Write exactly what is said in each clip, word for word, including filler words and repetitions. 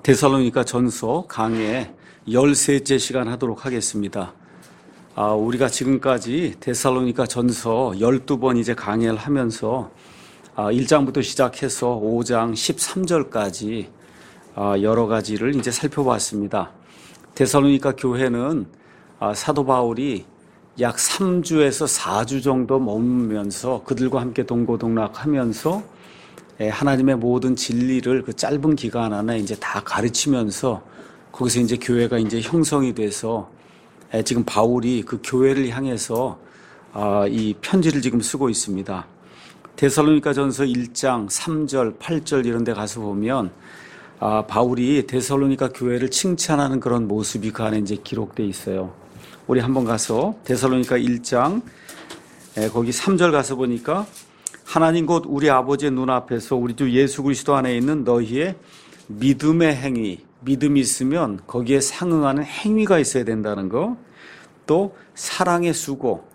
데살로니가 전서 강의 열셋째 시간 하도록 하겠습니다. 아, 우리가 지금까지 데살로니가 전서 열두 번 이제 강의를 하면서 아, 일 장부터 시작해서 오 장 십삼 절까지 아, 여러 가지를 이제 살펴봤습니다. 데살로니가 교회는 아, 사도 바울이 약 삼 주에서 사 주 정도 머무면서 그들과 함께 동고동락하면서 하나님의 모든 진리를 그 짧은 기간 안에 이제 다 가르치면서 거기서 이제 교회가 이제 형성이 돼서 지금 바울이 그 교회를 향해서 이 편지를 지금 쓰고 있습니다. 데살로니가 전서 일 장 삼 절, 팔 절 이런 데 가서 보면 바울이 데살로니가 교회를 칭찬하는 그런 모습이 그 안에 이제 기록되어 있어요. 우리 한번 가서 데살로니가 일 장 거기 삼 절 가서 보니까 하나님 곧 우리 아버지의 눈앞에서 우리 주 예수 그리스도 안에 있는 너희의 믿음의 행위, 믿음이 있으면 거기에 상응하는 행위가 있어야 된다는 거, 또 사랑의 수고,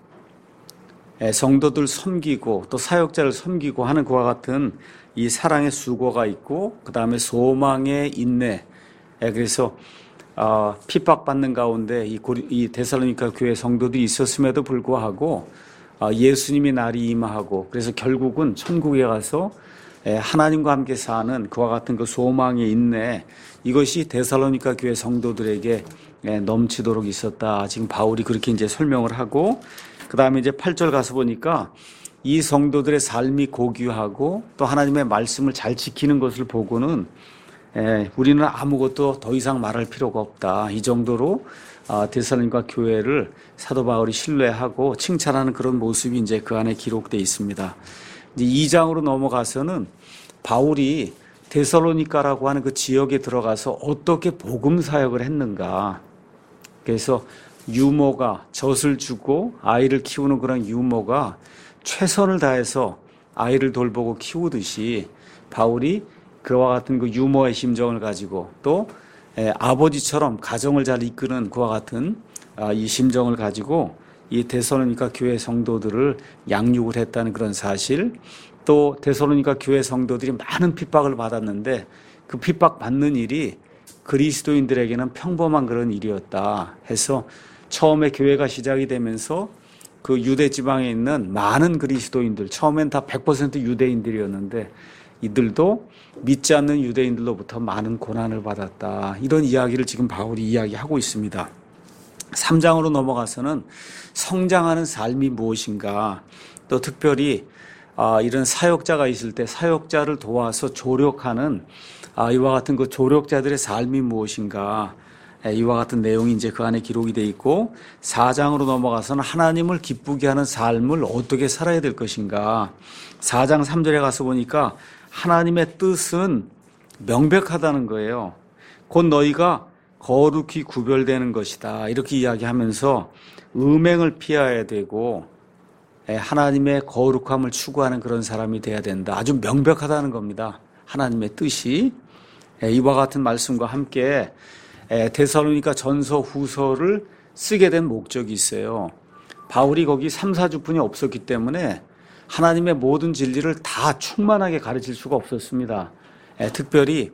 성도들 섬기고 또 사역자를 섬기고 하는 그와 같은 이 사랑의 수고가 있고, 그 다음에 소망의 인내. 그래서 어, 핍박받는 가운데 이, 고리, 이 데살로니가 교회 성도들이 있었음에도 불구하고 예수님이 날이 임하고, 그래서 결국은 천국에 가서 하나님과 함께 사는 그와 같은 그 소망의 인내, 이것이 데살로니가 교회 성도들에게 넘치도록 있었다. 지금 바울이 그렇게 이제 설명을 하고, 그 다음에 이제 팔 절 가서 보니까 이 성도들의 삶이 고귀하고 또 하나님의 말씀을 잘 지키는 것을 보고는 우리는 아무것도 더 이상 말할 필요가 없다. 이 정도로 데살로니가 교회를 사도 바울이 신뢰하고 칭찬하는 그런 모습이 이제 그 안에 기록되어 있습니다. 이제 이 장으로 넘어가서는 바울이 데살로니가라고 하는 그 지역에 들어가서 어떻게 복음 사역을 했는가. 그래서 유모가 젖을 주고 아이를 키우는 그런 유모가 최선을 다해서 아이를 돌보고 키우듯이 바울이 그와 같은 그 유모의 심정을 가지고 또 아버지처럼 가정을 잘 이끄는 그와 같은 이 심정을 가지고 이 데살로니가 교회 성도들을 양육을 했다는 그런 사실, 또 데살로니가 교회 성도들이 많은 핍박을 받았는데 그 핍박받는 일이 그리스도인들에게는 평범한 그런 일이었다 해서 처음에 교회가 시작이 되면서 그 유대 지방에 있는 많은 그리스도인들, 처음엔 다 백 퍼센트 유대인들이었는데 이들도 믿지 않는 유대인들로부터 많은 고난을 받았다. 이런 이야기를 지금 바울이 이야기하고 있습니다. 삼 장으로 넘어가서는 성장하는 삶이 무엇인가, 또 특별히 이런 사역자가 있을 때 사역자를 도와서 조력하는 이와 같은 그 조력자들의 삶이 무엇인가, 이와 같은 내용이 이제 그 안에 기록이 되어 있고, 사 장으로 넘어가서는 하나님을 기쁘게 하는 삶을 어떻게 살아야 될 것인가. 사 장 삼 절에 가서 보니까 하나님의 뜻은 명백하다는 거예요. 곧 너희가 거룩히 구별되는 것이다. 이렇게 이야기하면서 음행을 피해야 되고 하나님의 거룩함을 추구하는 그런 사람이 돼야 된다. 아주 명백하다는 겁니다. 하나님의 뜻이. 이와 같은 말씀과 함께 데살로니가 전서 후서를 쓰게 된 목적이 있어요. 바울이 거기 삼, 사 주뿐이 없었기 때문에 하나님의 모든 진리를 다 충만하게 가르칠 수가 없었습니다. 특별히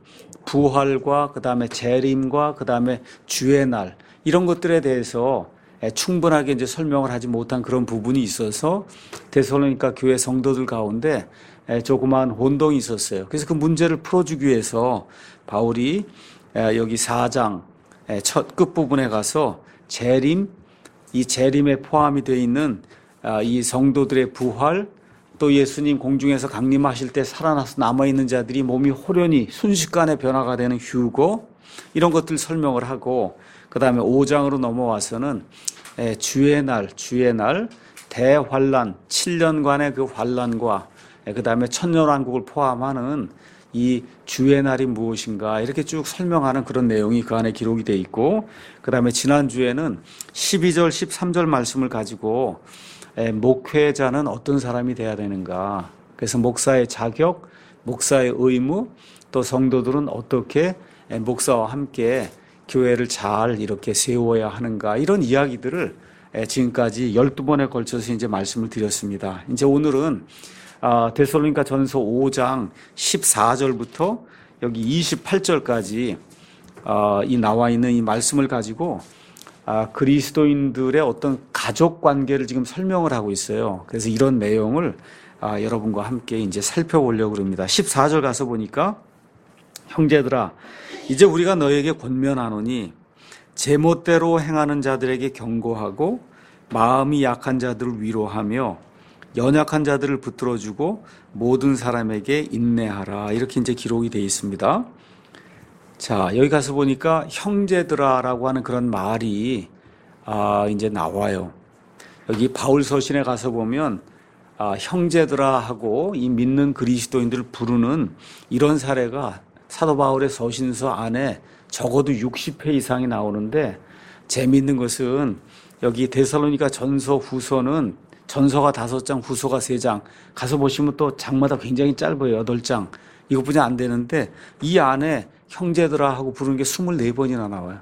부활과 그 다음에 재림과 그 다음에 주의 날, 이런 것들에 대해서 충분하게 이제 설명을 하지 못한 그런 부분이 있어서 데살로니가 교회 성도들 가운데 조그마한 혼동이 있었어요. 그래서 그 문제를 풀어주기 위해서 바울이 여기 사 장 첫 끝부분에 가서 재림, 이 재림에 포함이 되어 있는 이 성도들의 부활, 또 예수님 공중에서 강림하실 때 살아나서 남아있는 자들이 몸이 호련히 순식간에 변화가 되는 휴거, 이런 것들 설명을 하고, 그 다음에 오 장으로 넘어와서는 주의 날, 주의 날, 대환란, 칠 년간의 그 환란과 그 다음에 천년왕국을 포함하는 이 주의 날이 무엇인가, 이렇게 쭉 설명하는 그런 내용이 그 안에 기록이 되어 있고, 그 다음에 지난주에는 십이 절, 십삼 절 말씀을 가지고 목회자는 어떤 사람이 돼야 되는가, 그래서 목사의 자격, 목사의 의무, 또 성도들은 어떻게 목사와 함께 교회를 잘 이렇게 세워야 하는가, 이런 이야기들을 지금까지 열두 번에 걸쳐서 이제 말씀을 드렸습니다. 이제 오늘은 데살로니가 전서 오 장 십사 절부터 여기 이십팔 절까지 아, 이 나와 있는 이 말씀을 가지고 아, 그리스도인들의 어떤 가족 관계를 지금 설명을 하고 있어요. 그래서 이런 내용을 아, 여러분과 함께 이제 살펴보려고 합니다. 십사 절 가서 보니까 형제들아 이제 우리가 너에게 권면하노니 제멋대로 행하는 자들에게 경고하고 마음이 약한 자들을 위로하며 연약한 자들을 붙들어주고 모든 사람에게 인내하라. 이렇게 이제 기록이 되어 있습니다. 자, 여기 가서 보니까 형제들아라고 하는 그런 말이 아, 이제 나와요. 여기 바울 서신에 가서 보면 아, 형제들아 하고 이 믿는 그리스도인들을 부르는 이런 사례가 사도 바울의 서신서 안에 적어도 육십 회 이상이 나오는데 재미있는 것은 여기 데살로니가 전서 후서는 전서가 다섯 장, 후서가 세 장. 가서 보시면 또 장마다 굉장히 짧아요. 여덟 장. 이것뿐이 안 되는데 이 안에 형제들아 하고 부르는 게 스물네 번이나 나와요.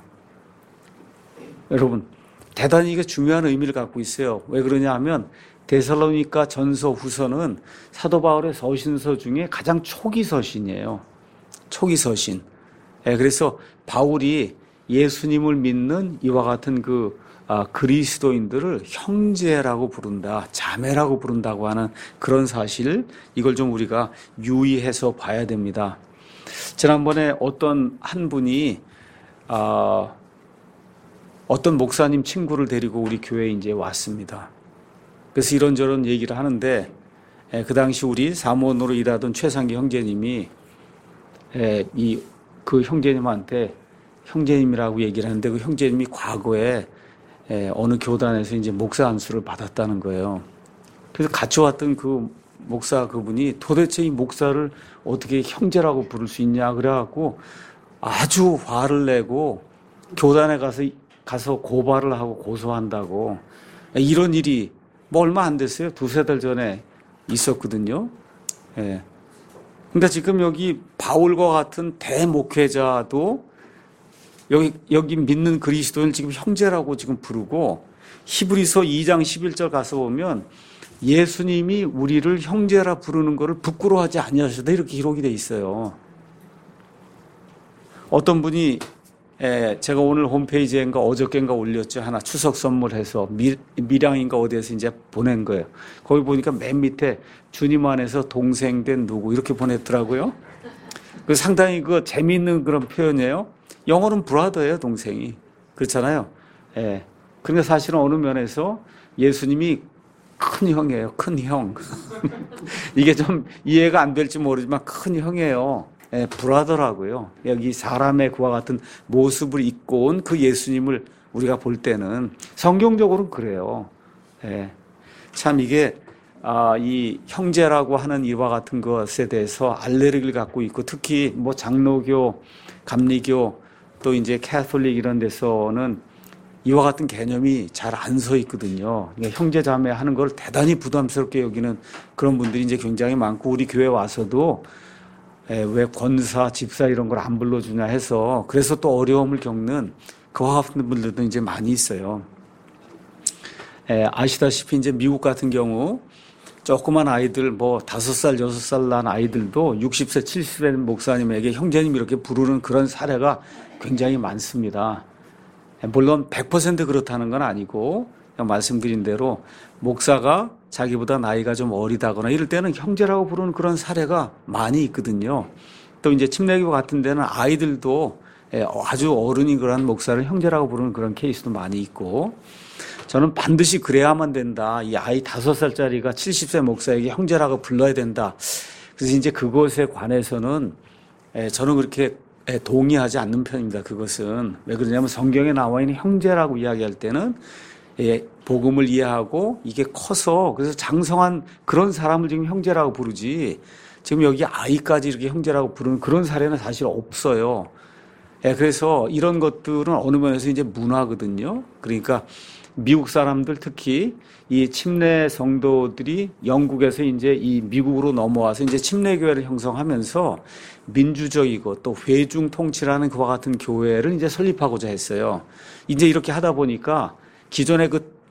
여러분, 대단히 이게 중요한 의미를 갖고 있어요. 왜 그러냐 하면 데살로니가 전서 후서는 사도 바울의 서신서 중에 가장 초기 서신이에요. 초기 서신. 예, 그래서 바울이 예수님을 믿는 이와 같은 그 아, 그리스도인들을 형제라고 부른다, 자매라고 부른다고 하는 그런 사실, 이걸 좀 우리가 유의해서 봐야 됩니다. 지난번에 어떤 한 분이 아, 어떤 목사님 친구를 데리고 우리 교회에 이제 왔습니다. 그래서 이런저런 얘기를 하는데 예, 그 당시 우리 사모원으로 일하던 최상기 형제님이 예, 이 그 형제님한테 형제님이라고 얘기를 하는데 그 형제님이 과거에 예, 어느 교단에서 이제 목사 안수를 받았다는 거예요. 그래서 같이 왔던 그 목사 그분이 도대체 이 목사를 어떻게 형제라고 부를 수 있냐 그래갖고 아주 화를 내고 교단에 가서 가서 고발을 하고 고소한다고. 이런 일이 뭐 얼마 안 됐어요. 두세 달 전에 있었거든요. 예. 근데 지금 여기 바울과 같은 대목회자도 여기, 여기 믿는 그리스도인을 지금 형제라고 지금 부르고 히브리서 이 장 십일 절 가서 보면 예수님이 우리를 형제라 부르는 것을 부끄러워하지 아니하셨다 이렇게 기록이 돼 있어요. 어떤 분이 에, 제가 오늘 홈페이지에인가 어저께인가 올렸죠. 하나 추석 선물해서 미, 밀양인가 어디에서 이제 보낸 거예요. 거기 보니까 맨 밑에 주님 안에서 동생 된 누구 이렇게 보냈더라고요. 그 상당히 그 재미있는 그런 표현이에요. 영어는 브라더예요, 동생이. 그렇잖아요. 예. 그러니까 사실은 어느 면에서 예수님이 큰 형이에요, 큰 형. 이게 좀 이해가 안 될지 모르지만 큰 형이에요. 예, 브라더라고요. 여기 사람의 그와 같은 모습을 입고 온 그 예수님을 우리가 볼 때는 성경적으로는 그래요. 예. 참 이게 아, 이 형제라고 하는 이와 같은 것에 대해서 알레르기를 갖고 있고 특히 뭐 장로교, 감리교 또 이제 캐톨릭 이런 데서는 이와 같은 개념이 잘 안 서 있거든요. 그러니까 형제 자매 하는 걸 대단히 부담스럽게 여기는 그런 분들이 이제 굉장히 많고 우리 교회 와서도 에, 왜 권사, 집사 이런 걸 안 불러주냐 해서 그래서 또 어려움을 겪는 그와 같은 분들도 이제 많이 있어요. 에, 아시다시피 이제 미국 같은 경우 조그만 아이들 뭐 다섯 살, 여섯 살 난 아이들도 육십 세, 칠십 세 목사님에게 형제님 이렇게 부르는 그런 사례가 굉장히 많습니다. 물론 백 퍼센트 그렇다는 건 아니고 그냥 말씀드린 대로 목사가 자기보다 나이가 좀 어리다거나 이럴 때는 형제라고 부르는 그런 사례가 많이 있거든요. 또 이제 침례교 같은 데는 아이들도 아주 어른인 그런 목사를 형제라고 부르는 그런 케이스도 많이 있고 저는 반드시 그래야만 된다. 이 아이 다섯 살짜리가 칠십 세 목사에게 형제라고 불러야 된다. 그래서 이제 그것에 관해서는 저는 그렇게 동의하지 않는 편입니다. 그것은 왜 그러냐면 성경에 나와 있는 형제라고 이야기할 때는 복음을 이해하고 이게 커서 그래서 장성한 그런 사람을 지금 형제라고 부르지 지금 여기 아이까지 이렇게 형제라고 부르는 그런 사례는 사실 없어요. 그래서 이런 것들은 어느 면에서 이제 문화거든요. 그러니까 미국 사람들 특히 이 침례 성도들이 영국에서 이제 이 미국으로 넘어와서 이제 침례교회를 형성하면서 민주적이고 또 회중 통치라는 그와 같은 교회를 이제 설립하고자 했어요. 이제 이렇게 하다 보니까 기존의 그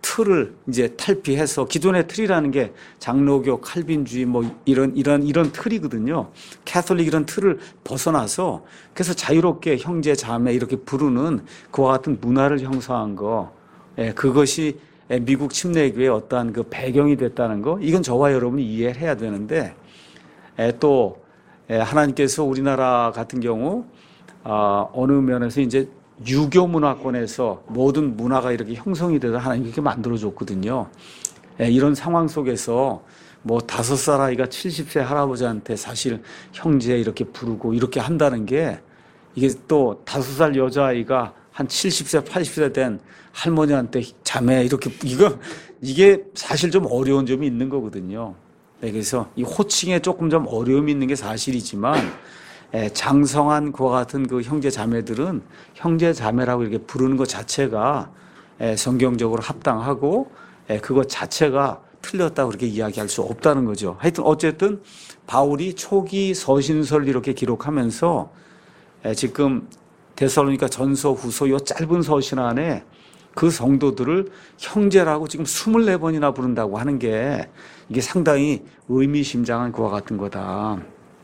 틀을 이제 탈피해서 기존의 틀이라는 게 장로교, 칼빈주의 뭐 이런 이런 이런 틀이거든요. 캐톨릭 이런 틀을 벗어나서 그래서 자유롭게 형제 자매 이렇게 부르는 그와 같은 문화를 형성한 거, 예, 그것이 미국 침례교의 어떠한 그 배경이 됐다는 거, 이건 저와 여러분이 이해를 해야 되는데, 예, 또 예, 하나님께서 우리나라 같은 경우 아, 어느 면에서 이제 유교 문화권에서 모든 문화가 이렇게 형성이 돼서 하나님 이렇게 만들어줬거든요. 예, 이런 상황 속에서 뭐 다섯 살 아이가 칠십 세 할아버지한테 사실 형제 이렇게 부르고 이렇게 한다는 게, 이게 또 다섯 살 여자아이가 한 칠십 세, 팔십 세 된 할머니한테 자매 이렇게, 이거, 이게 사실 좀 어려운 점이 있는 거거든요. 네, 그래서 이 호칭에 조금 좀 어려움이 있는 게 사실이지만, 예, 장성한 그와 같은 그 형제 자매들은 형제 자매라고 이렇게 부르는 것 자체가 예, 성경적으로 합당하고, 예, 그것 자체가 틀렸다고 그렇게 이야기할 수 없다는 거죠. 하여튼 어쨌든 바울이 초기 서신서를 이렇게 기록하면서 예, 지금 데살로니가 전서 후서 요 짧은 서신 안에 그 성도들을 형제라고 지금 스물네 번이나 부른다고 하는 게 이게 상당히 의미심장한 그와 같은 거다.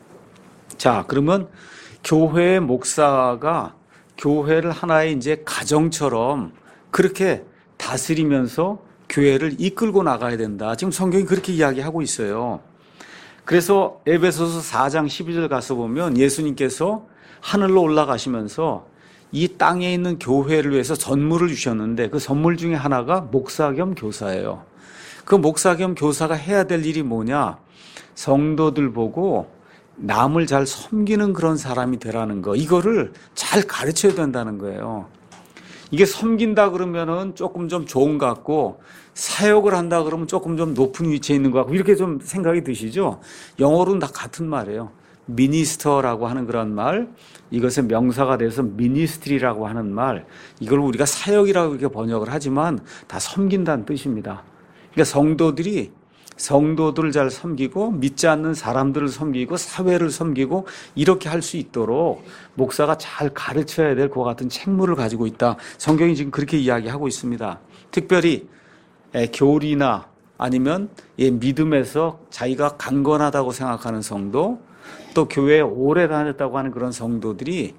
자, 그러면 교회의 목사가 교회를 하나의 이제 가정처럼 그렇게 다스리면서 교회를 이끌고 나가야 된다. 지금 성경이 그렇게 이야기하고 있어요. 그래서 에베소서 사 장 십이 절 가서 보면 예수님께서 하늘로 올라가시면서 이 땅에 있는 교회를 위해서 선물을 주셨는데 그 선물 중에 하나가 목사 겸 교사예요. 그 목사 겸 교사가 해야 될 일이 뭐냐? 성도들 보고 남을 잘 섬기는 그런 사람이 되라는 거, 이거를 잘 가르쳐야 된다는 거예요. 이게 섬긴다 그러면은 조금 좀 좋은 것 같고, 사역을 한다 그러면 조금 좀 높은 위치에 있는 것 같고, 이렇게 좀 생각이 드시죠? 영어로는 다 같은 말이에요. 미니스터라고 하는 그런 말, 이것의 명사가 돼서 미니스트리라고 하는 말, 이걸 우리가 사역이라고 이렇게 번역을 하지만 다 섬긴다는 뜻입니다. 그러니까 성도들이 성도들을 잘 섬기고 믿지 않는 사람들을 섬기고 사회를 섬기고 이렇게 할 수 있도록 목사가 잘 가르쳐야 될 그와 같은 책무를 가지고 있다. 성경이 지금 그렇게 이야기하고 있습니다. 특별히 교리나 아니면 믿음에서 자기가 강건하다고 생각하는 성도, 또 교회에 오래 다녔다고 하는 그런 성도들이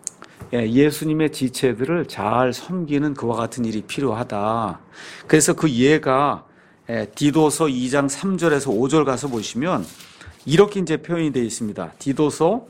예수님의 지체들을 잘 섬기는 그와 같은 일이 필요하다. 그래서 그 예가 디도서 이 장 삼 절에서 오 절 가서 보시면 이렇게 이제 표현이 되어 있습니다. 디도서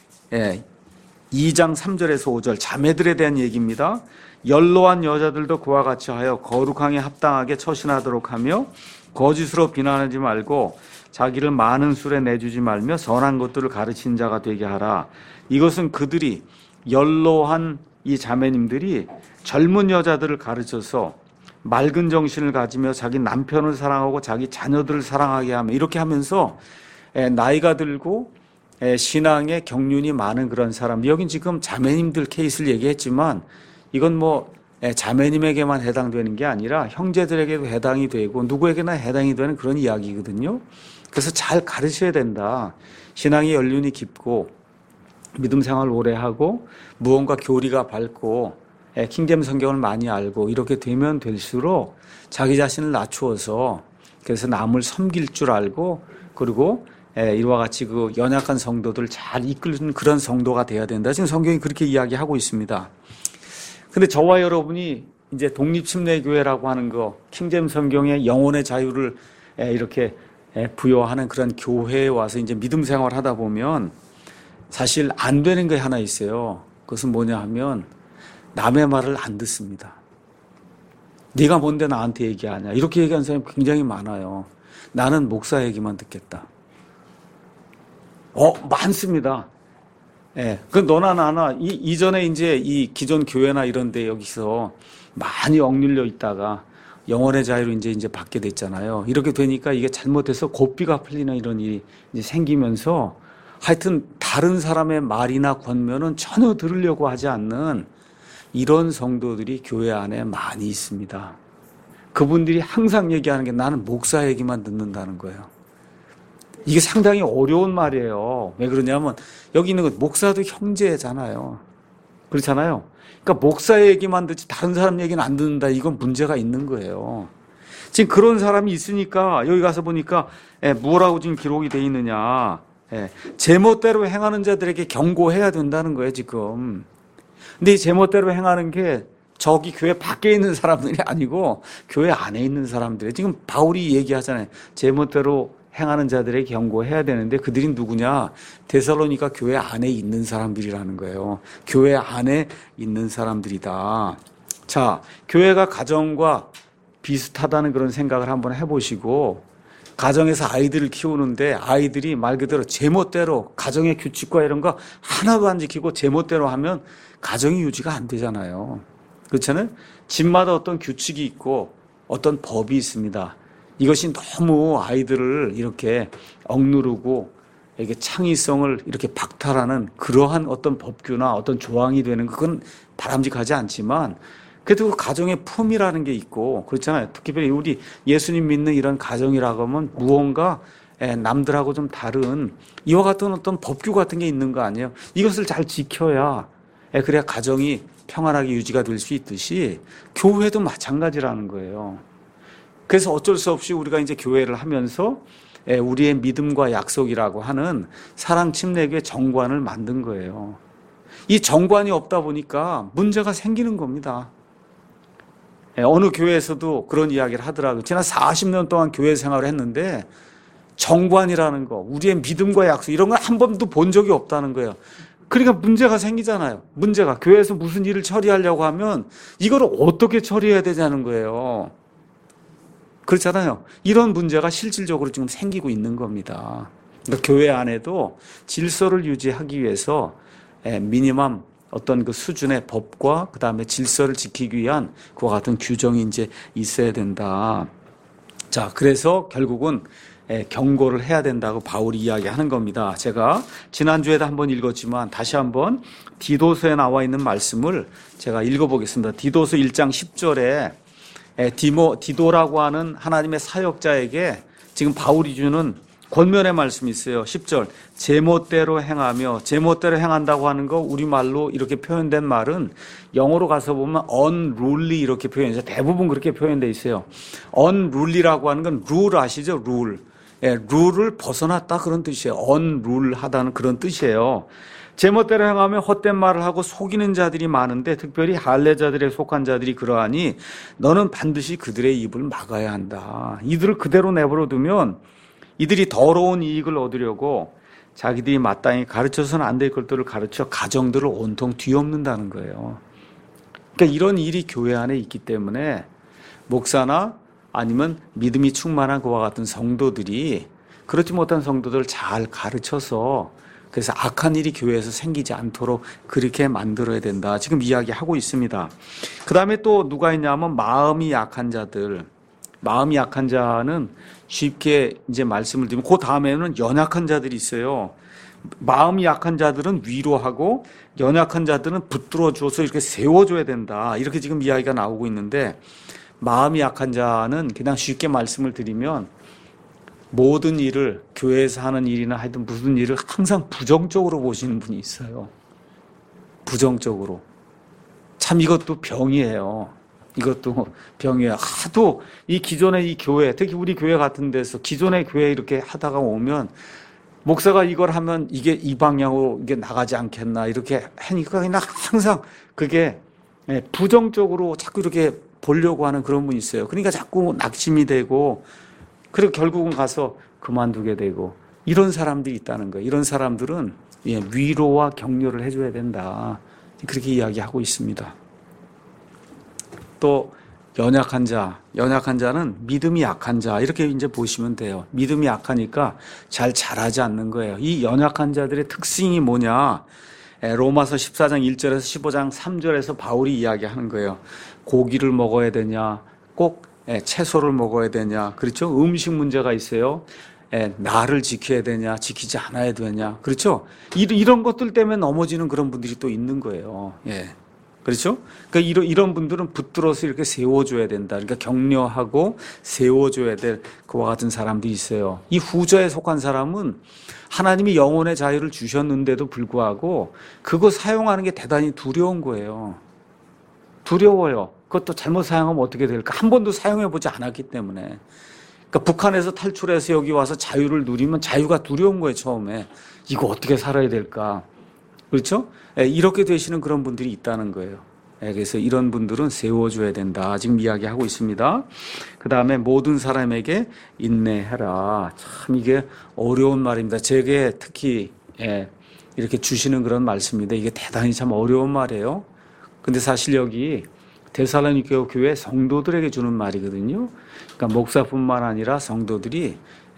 이 장 삼 절에서 오 절, 자매들에 대한 얘기입니다. 연로한 여자들도 그와 같이 하여 거룩하게 합당하게 처신하도록 하며 거짓으로 비난하지 말고 자기를 많은 술에 내주지 말며 선한 것들을 가르친 자가 되게 하라. 이것은 그들이 연로한 이 자매님들이 젊은 여자들을 가르쳐서 맑은 정신을 가지며 자기 남편을 사랑하고 자기 자녀들을 사랑하게 하며 이렇게 하면서 나이가 들고 신앙에 경륜이 많은 그런 사람, 여긴 지금 자매님들 케이스를 얘기했지만 이건 뭐 자매님에게만 해당되는 게 아니라 형제들에게도 해당이 되고 누구에게나 해당이 되는 그런 이야기거든요. 그래서 잘 가르쳐야 된다. 신앙의 연륜이 깊고 믿음 생활을 오래 하고 무언가 교리가 밝고 킹제임 성경을 많이 알고 이렇게 되면 될수록 자기 자신을 낮추어서 그래서 남을 섬길 줄 알고, 그리고 이와 같이 그 연약한 성도들을 잘 이끄는 그런 성도가 돼야 된다. 지금 성경이 그렇게 이야기하고 있습니다. 근데 저와 여러분이 이제 독립침례교회라고 하는 거, 킹제임 성경의 영혼의 자유를 이렇게 부여하는 그런 교회에 와서 이제 믿음 생활을 하다 보면 사실 안 되는 게 하나 있어요. 그것은 뭐냐 하면 남의 말을 안 듣습니다. 네가 뭔데 나한테 얘기하냐, 이렇게 얘기하는 사람이 굉장히 많아요. 나는 목사 얘기만 듣겠다. 어, 많습니다. 예, 그 너나 나나 이 이전에 이제 이 기존 교회나 이런데 여기서 많이 억눌려 있다가 영혼의 자유를 이제 이제 받게 됐잖아요. 이렇게 되니까 이게 잘못해서 고삐가 풀리는 이런 일이 이제 생기면서 하여튼 다른 사람의 말이나 권면은 전혀 들으려고 하지 않는 이런 성도들이 교회 안에 많이 있습니다. 그분들이 항상 얘기하는 게 나는 목사 얘기만 듣는다는 거예요. 이게 상당히 어려운 말이에요. 왜 그러냐면 여기 있는 건 목사도 형제잖아요. 그렇잖아요. 그러니까 목사 얘기만 듣지 다른 사람 얘기는 안 듣는다. 이건 문제가 있는 거예요. 지금 그런 사람이 있으니까 여기 가서 보니까 예, 뭐라고 지금 기록이 돼 있느냐. 예, 제멋대로 행하는 자들에게 경고해야 된다는 거예요, 지금. 근데 이 제멋대로 행하는 게 저기 교회 밖에 있는 사람들이 아니고 교회 안에 있는 사람들이 지금 바울이 얘기하잖아요. 제멋대로 행하는 자들에게 경고해야 되는데 그들이 누구냐? 데살로니가 교회 안에 있는 사람들이라는 거예요. 교회 안에 있는 사람들이다. 자, 교회가 가정과 비슷하다는 그런 생각을 한번 해보시고, 가정에서 아이들을 키우는데 아이들이 말 그대로 제멋대로 가정의 규칙과 이런 거 하나도 안 지키고 제멋대로 하면 가정이 유지가 안 되잖아요. 그렇잖아요? 집마다 어떤 규칙이 있고 어떤 법이 있습니다. 이것이 너무 아이들을 이렇게 억누르고 이게 창의성을 이렇게 박탈하는 그러한 어떤 법규나 어떤 조항이 되는 그건 바람직하지 않지만, 그래도 가정의 품이라는 게 있고 그렇잖아요. 특히 우리 예수님 믿는 이런 가정이라고 하면 무언가 남들하고 좀 다른 이와 같은 어떤 법규 같은 게 있는 거 아니에요. 이것을 잘 지켜야 그래야 가정이 평안하게 유지가 될 수 있듯이 교회도 마찬가지라는 거예요. 그래서 어쩔 수 없이 우리가 이제 교회를 하면서 우리의 믿음과 약속이라고 하는 사랑 침례교회 정관을 만든 거예요. 이 정관이 없다 보니까 문제가 생기는 겁니다. 어느 교회에서도 그런 이야기를 하더라고요. 지난 사십 년 동안 교회 생활을 했는데 정관이라는 거, 우리의 믿음과 약속 이런 걸 한 번도 본 적이 없다는 거예요. 그러니까 문제가 생기잖아요. 문제가 교회에서 무슨 일을 처리하려고 하면 이걸 어떻게 처리해야 되냐는 거예요. 그렇잖아요. 이런 문제가 실질적으로 지금 생기고 있는 겁니다. 그러니까 교회 안에도 질서를 유지하기 위해서 미니멈 어떤 그 수준의 법과 그 다음에 질서를 지키기 위한 그와 같은 규정이 이제 있어야 된다. 자, 그래서 결국은 경고를 해야 된다고 바울이 이야기하는 겁니다. 제가 지난주에도 한번 읽었지만 다시 한번 디도서에 나와 있는 말씀을 제가 읽어보겠습니다. 디도서 일 장 십 절에 디모, 디도라고 하는 하나님의 사역자에게 지금 바울이 주는 권면의 말씀이 있어요. 십 절. 제멋대로 행하며, 제멋대로 행한다고 하는 거 우리말로 이렇게 표현된 말은 영어로 가서 보면 unruly 이렇게 표현해서 대부분 그렇게 표현되어 있어요. unruly라고 하는 건 룰 아시죠? 룰. 예, 룰을 벗어났다 그런 뜻이에요. unruly하다는 그런 뜻이에요. 제멋대로 행하며 헛된 말을 하고 속이는 자들이 많은데 특별히 할례자들에 속한 자들이 그러하니 너는 반드시 그들의 입을 막아야 한다. 이들을 그대로 내버려 두면 이들이 더러운 이익을 얻으려고 자기들이 마땅히 가르쳐서는 안 될 것들을 가르쳐 가정들을 온통 뒤엎는다는 거예요. 그러니까 이런 일이 교회 안에 있기 때문에 목사나 아니면 믿음이 충만한 그와 같은 성도들이 그렇지 못한 성도들을 잘 가르쳐서 그래서 악한 일이 교회에서 생기지 않도록 그렇게 만들어야 된다. 지금 이야기하고 있습니다. 그 다음에 또 누가 있냐면 마음이 약한 자들. 마음이 약한 자는 쉽게 이제 말씀을 드리면 그 다음에는 연약한 자들이 있어요. 마음이 약한 자들은 위로하고 연약한 자들은 붙들어 줘서 이렇게 세워줘야 된다. 이렇게 지금 이야기가 나오고 있는데 마음이 약한 자는 그냥 쉽게 말씀을 드리면 모든 일을 교회에서 하는 일이나 하여튼 무슨 일을 항상 부정적으로 보시는 분이 있어요. 부정적으로. 참 이것도 병이에요. 이것도 병이에요. 하도 이 기존의 이 교회, 특히 우리 교회 같은 데서 기존의 교회 이렇게 하다가 오면 목사가 이걸 하면 이게 이 방향으로 이게 나가지 않겠나 이렇게 하니까 그냥 항상 그게 부정적으로 자꾸 이렇게 보려고 하는 그런 분이 있어요. 그러니까 자꾸 낙심이 되고 그리고 결국은 가서 그만두게 되고 이런 사람들이 있다는 거예요. 이런 사람들은 위로와 격려를 해줘야 된다. 그렇게 이야기하고 있습니다. 또 연약한 자, 연약한 자는 믿음이 약한 자 이렇게 이제 보시면 돼요. 믿음이 약하니까 잘 자라지 않는 거예요. 이 연약한 자들의 특징이 뭐냐? 로마서 십사 장 일 절에서 십오 장 삼 절에서 바울이 이야기하는 거예요. 고기를 먹어야 되냐? 꼭 채소를 먹어야 되냐? 그렇죠? 음식 문제가 있어요. 나를 지켜야 되냐? 지키지 않아야 되냐? 그렇죠? 이런 것들 때문에 넘어지는 그런 분들이 또 있는 거예요. 예. 그렇죠? 그러니까 이런, 이런 분들은 붙들어서 이렇게 세워줘야 된다. 그러니까 격려하고 세워줘야 될 그와 같은 사람들이 있어요. 이 후자에 속한 사람은 하나님이 영혼의 자유를 주셨는데도 불구하고 그거 사용하는 게 대단히 두려운 거예요. 두려워요. 그것도 잘못 사용하면 어떻게 될까? 한 번도 사용해보지 않았기 때문에. 그러니까 북한에서 탈출해서 여기 와서 자유를 누리면 자유가 두려운 거예요, 처음에. 이거 어떻게 살아야 될까? 그렇죠? 예, 이렇게 되시는 그런 분들이 있다는 거예요. 예, 그래서 이런 분들은 세워줘야 된다. 지금 이야기하고 있습니다. 그 다음에 모든 사람에게 인내해라. 참 이게 어려운 말입니다. 제게 특히 예, 이렇게 주시는 그런 말씀인데 이게 대단히 참 어려운 말이에요. 근데 사실 여기 데살로니가 교회 성도들에게 주는 말이거든요. 그러니까 목사뿐만 아니라 성도들이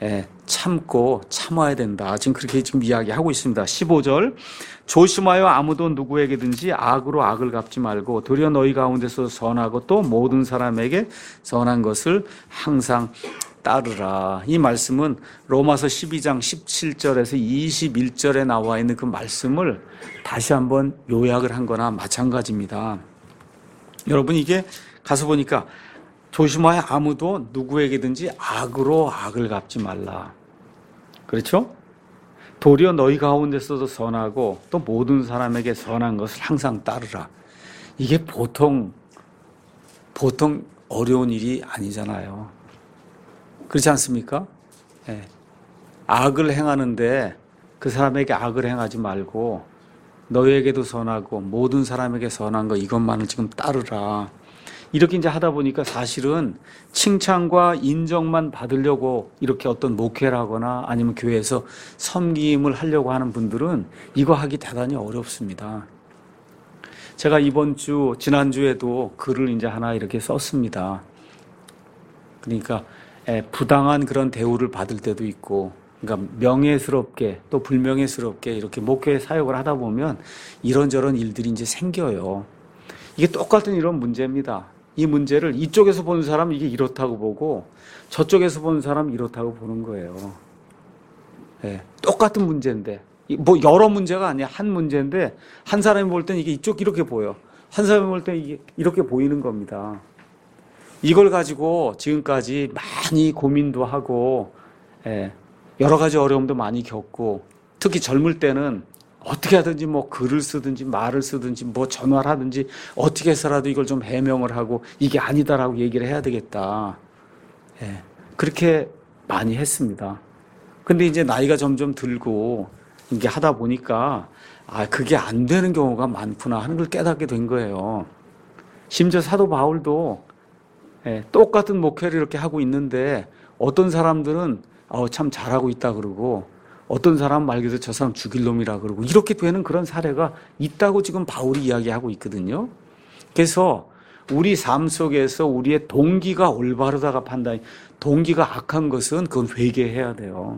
참고 참아야 된다. 지금 그렇게 지금 이야기하고 있습니다. 십오 절 조심하여 아무도 누구에게든지 악으로 악을 갚지 말고 도리어 너희 가운데서 선하고 또 모든 사람에게 선한 것을 항상 따르라. 이 말씀은 로마서 십이 장 십칠 절에서 이십일 절에 나와 있는 그 말씀을 다시 한번 요약을 한 거나 마찬가지입니다. 여러분 이게 가서 보니까 조심하여 아무도 누구에게든지 악으로 악을 갚지 말라. 그렇죠? 도리어 너희 가운데서도 선하고 또 모든 사람에게 선한 것을 항상 따르라. 이게 보통 보통 어려운 일이 아니잖아요. 그렇지 않습니까? 네. 악을 행하는데 그 사람에게 악을 행하지 말고 너희에게도 선하고 모든 사람에게 선한 거 이것만을 지금 따르라. 이렇게 이제 하다 보니까 사실은 칭찬과 인정만 받으려고 이렇게 어떤 목회를 하거나 아니면 교회에서 섬김을 하려고 하는 분들은 이거 하기 대단히 어렵습니다. 제가 이번 주, 지난주에도 글을 이제 하나 이렇게 썼습니다. 그러니까 부당한 그런 대우를 받을 때도 있고 그러니까 명예스럽게 또 불명예스럽게 이렇게 목회 사역을 하다 보면 이런저런 일들이 이제 생겨요. 이게 똑같은 이런 문제입니다. 이 문제를 이쪽에서 보는 사람은 이게 이렇다고 보고 저쪽에서 보는 사람은 이렇다고 보는 거예요. 네, 똑같은 문제인데 뭐 여러 문제가 아니야. 한 문제인데 한 사람이 볼 땐 이게 이쪽 이렇게 보여. 한 사람이 볼 땐 이게 이렇게 보이는 겁니다. 이걸 가지고 지금까지 많이 고민도 하고 예, 여러 가지 어려움도 많이 겪고 특히 젊을 때는 어떻게 하든지 뭐 글을 쓰든지 말을 쓰든지 뭐 전화를 하든지 어떻게 해서라도 이걸 좀 해명을 하고 이게 아니다라고 얘기를 해야 되겠다. 예, 그렇게 많이 했습니다. 근데 이제 나이가 점점 들고 이게 하다 보니까 아, 그게 안 되는 경우가 많구나 하는 걸 깨닫게 된 거예요. 심지어 사도 바울도 예, 똑같은 목회를 이렇게 하고 있는데 어떤 사람들은 어, 참 잘하고 있다 그러고 어떤 사람은 말 그대로 저 사람 죽일 놈이라 그러고 이렇게 되는 그런 사례가 있다고 지금 바울이 이야기하고 있거든요. 그래서 우리 삶 속에서 우리의 동기가 올바르다가 판단, 동기가 악한 것은 그건 회개해야 돼요.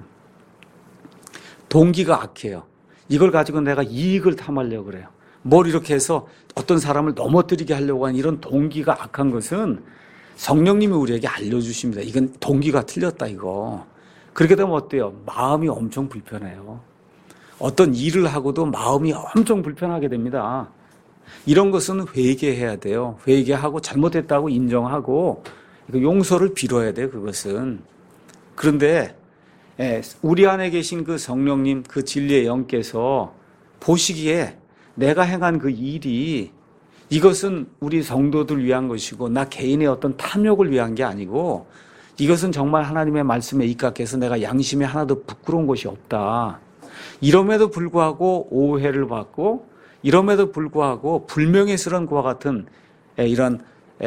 동기가 악해요. 이걸 가지고 내가 이익을 탐하려고 그래요. 뭘 이렇게 해서 어떤 사람을 넘어뜨리게 하려고 하는 이런 동기가 악한 것은 성령님이 우리에게 알려주십니다. 이건 동기가 틀렸다 이거. 그렇게 되면 어때요? 마음이 엄청 불편해요. 어떤 일을 하고도 마음이 엄청 불편하게 됩니다. 이런 것은 회개해야 돼요. 회개하고 잘못했다고 인정하고 용서를 빌어야 돼요. 그것은. 그런데 우리 안에 계신 그 성령님, 그 진리의 영께서 보시기에 내가 행한 그 일이 이것은 우리 성도들 위한 것이고 나 개인의 어떤 탐욕을 위한 게 아니고 이것은 정말 하나님의 말씀에 입각해서 내가 양심에 하나도 부끄러운 것이 없다. 이럼에도 불구하고 오해를 받고 이럼에도 불구하고 불명예스러운 그와 같은 이런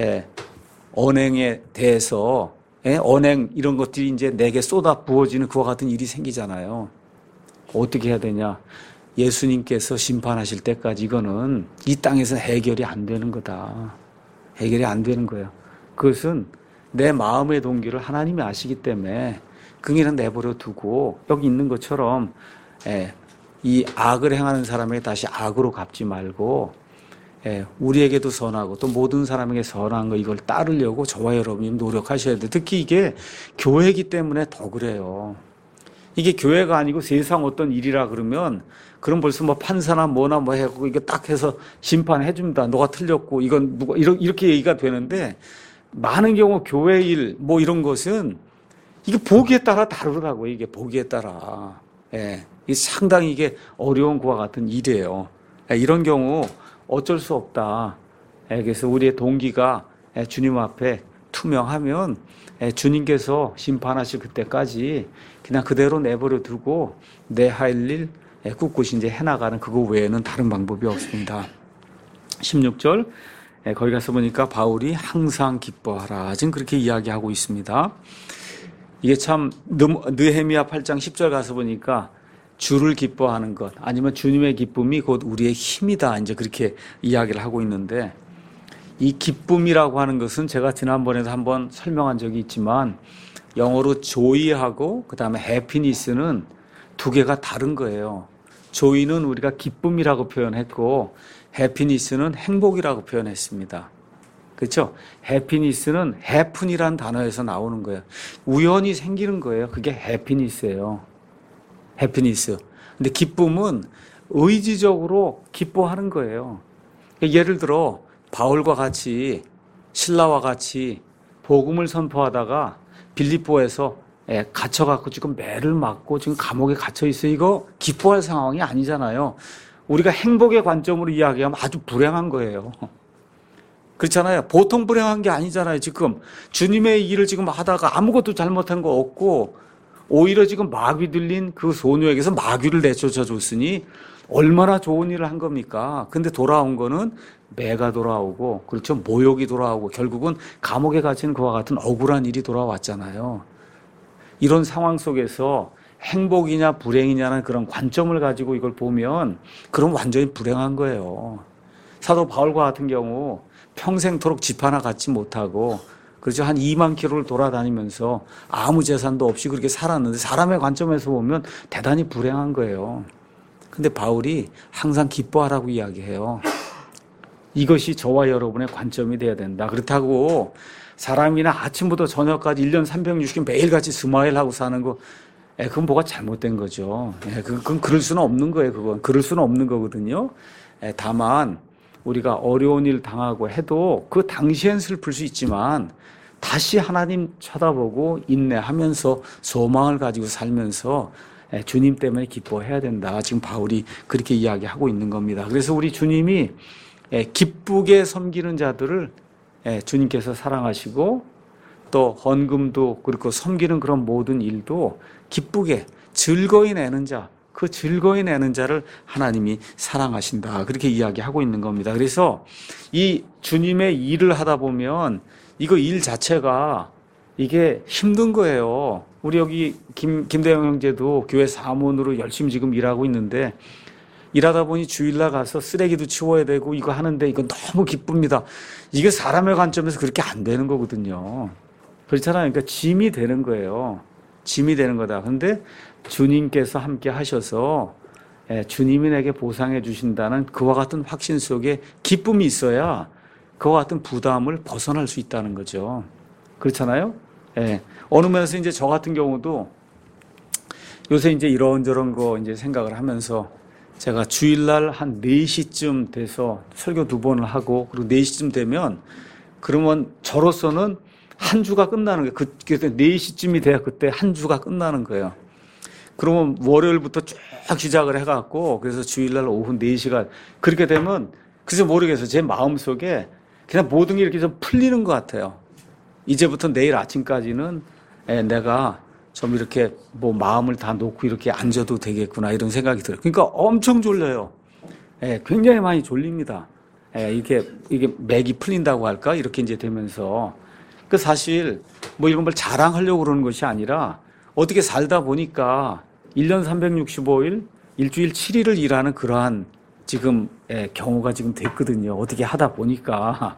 언행에 대해서 언행 이런 것들이 이제 내게 쏟아 부어지는 그와 같은 일이 생기잖아요. 어떻게 해야 되냐? 예수님께서 심판하실 때까지 이거는 이 땅에서 해결이 안 되는 거다. 해결이 안 되는 거예요. 그것은 내 마음의 동기를 하나님이 아시기 때문에 그 일은 내버려 두고 여기 있는 것처럼 이 악을 행하는 사람에게 다시 악으로 갚지 말고 우리에게도 선하고 또 모든 사람에게 선한 거 이걸 따르려고 저와 여러분이 노력하셔야 돼요. 특히 이게 교회이기 때문에 더 그래요. 이게 교회가 아니고 세상 어떤 일이라 그러면 그럼 벌써 뭐 판사나 뭐나 뭐 해고 이거 딱 해서 심판해 줍니다. 너가 틀렸고 이건 누가 이렇게 얘기가 되는데 많은 경우 교회 일 뭐 이런 것은 이게 보기에 따라 다르더라고요. 이게 보기에 따라. 예. 이게 상당히 이게 어려운 것과 같은 일이에요. 예, 이런 경우 어쩔 수 없다. 예, 그래서 우리의 동기가 예, 주님 앞에 투명하면 예, 주님께서 심판하실 그때까지 그냥 그대로 내버려 두고 내 할 일 예, 꿋꿋이 이제 해나가는 그거 외에는 다른 방법이 없습니다. 십육 절 예, 거기 가서 보니까 바울이 항상 기뻐하라 지금 그렇게 이야기하고 있습니다. 이게 참 느헤미야 팔 장 십 절 가서 보니까 주를 기뻐하는 것 아니면 주님의 기쁨이 곧 우리의 힘이다 이제 그렇게 이야기를 하고 있는데 이 기쁨이라고 하는 것은 제가 지난번에도 한번 설명한 적이 있지만 영어로 joy하고 그 다음에 happiness는 두 개가 다른 거예요. joy는 우리가 기쁨이라고 표현했고 happiness는 행복이라고 표현했습니다. 그렇죠? happiness는 happen이라는 단어에서 나오는 거예요. 우연히 생기는 거예요. 그게 happiness예요. happiness. 근데 기쁨은 의지적으로 기뻐하는 거예요. 예를 들어 바울과 같이 신라와 같이 복음을 선포하다가 빌립보에서 갇혀갖고 지금 매를 맞고 지금 감옥에 갇혀 있어요. 이거 기뻐할 상황이 아니잖아요. 우리가 행복의 관점으로 이야기하면 아주 불행한 거예요. 그렇잖아요. 보통 불행한 게 아니잖아요. 지금 주님의 일을 지금 하다가 아무것도 잘못한 거 없고 오히려 지금 마귀 들린 그 소녀에게서 마귀를 내쫓아 줬으니 얼마나 좋은 일을 한 겁니까? 근데 돌아온 거는 매가 돌아오고 그렇죠. 모욕이 돌아오고 결국은 감옥에 갇힌 그와 같은 억울한 일이 돌아왔잖아요. 이런 상황 속에서 행복이냐 불행이냐는 그런 관점을 가지고 이걸 보면 그럼 완전히 불행한 거예요. 사도 바울과 같은 경우 평생토록 집 하나 갖지 못하고 그렇죠. 한 이만 킬로를 돌아다니면서 아무 재산도 없이 그렇게 살았는데 사람의 관점에서 보면 대단히 불행한 거예요. 근데 바울이 항상 기뻐하라고 이야기해요. 이것이 저와 여러분의 관점이 돼야 된다. 그렇다고 사람이나 아침부터 저녁까지 일 년 삼백육십 일 매일같이 스마일하고 사는 거 예, 그건 뭐가 잘못된 거죠. 예, 그건 그럴 수는 없는 거예요. 그건 그럴 수는 없는 거거든요. 예, 다만 우리가 어려운 일 당하고 해도 그 당시엔 슬플 수 있지만 다시 하나님 쳐다보고 인내하면서 소망을 가지고 살면서 주님 때문에 기뻐해야 된다. 지금 바울이 그렇게 이야기하고 있는 겁니다. 그래서 우리 주님이 기쁘게 섬기는 자들을 주님께서 사랑하시고 또 헌금도 그렇고 섬기는 그런 모든 일도 기쁘게 즐거이 내는 자, 그 즐거이 내는 자를 하나님이 사랑하신다. 그렇게 이야기하고 있는 겁니다. 그래서 이 주님의 일을 하다 보면 이거 일 자체가 이게 힘든 거예요. 우리 여기 김, 김대영 형제도 교회 사무원으로 열심히 지금 일하고 있는데 일하다 보니 주일날 가서 쓰레기도 치워야 되고 이거 하는데 이건 너무 기쁩니다. 이게 사람의 관점에서 그렇게 안 되는 거거든요. 그렇잖아요. 그러니까 짐이 되는 거예요. 짐이 되는 거다. 그런데 주님께서 함께 하셔서 주님이 내게 보상해 주신다는 그와 같은 확신 속에 기쁨이 있어야 그와 같은 부담을 벗어날 수 있다는 거죠. 그렇잖아요. 예. 어느 면에서 이제 저 같은 경우도 요새 이제 이런저런 거 이제 생각을 하면서 제가 주일날 한 네 시쯤 돼서 설교 두 번을 하고 그리고 네 시쯤 되면 그러면 저로서는 한 주가 끝나는 거예요. 그, 그때 네 시쯤이 돼야 그때 한 주가 끝나는 거예요. 그러면 월요일부터 쭉 시작을 해갖고 그래서 주일날 오후 네 시간 그렇게 되면 글쎄 모르겠어요. 제 마음속에 그냥 모든 게 이렇게 좀 풀리는 것 같아요. 이제부터 내일 아침까지는 내가 좀 이렇게 뭐 마음을 다 놓고 이렇게 앉아도 되겠구나 이런 생각이 들어요. 그러니까 엄청 졸려요. 굉장히 많이 졸립니다. 이게 이게 맥이 풀린다고 할까 이렇게 이제 되면서 그 사실 뭐 이런 걸 자랑하려고 그러는 것이 아니라 어떻게 살다 보니까 일 년 삼백육십오 일 일주일 칠 일을 일하는 그러한 지금 경우가 지금 됐거든요. 어떻게 하다 보니까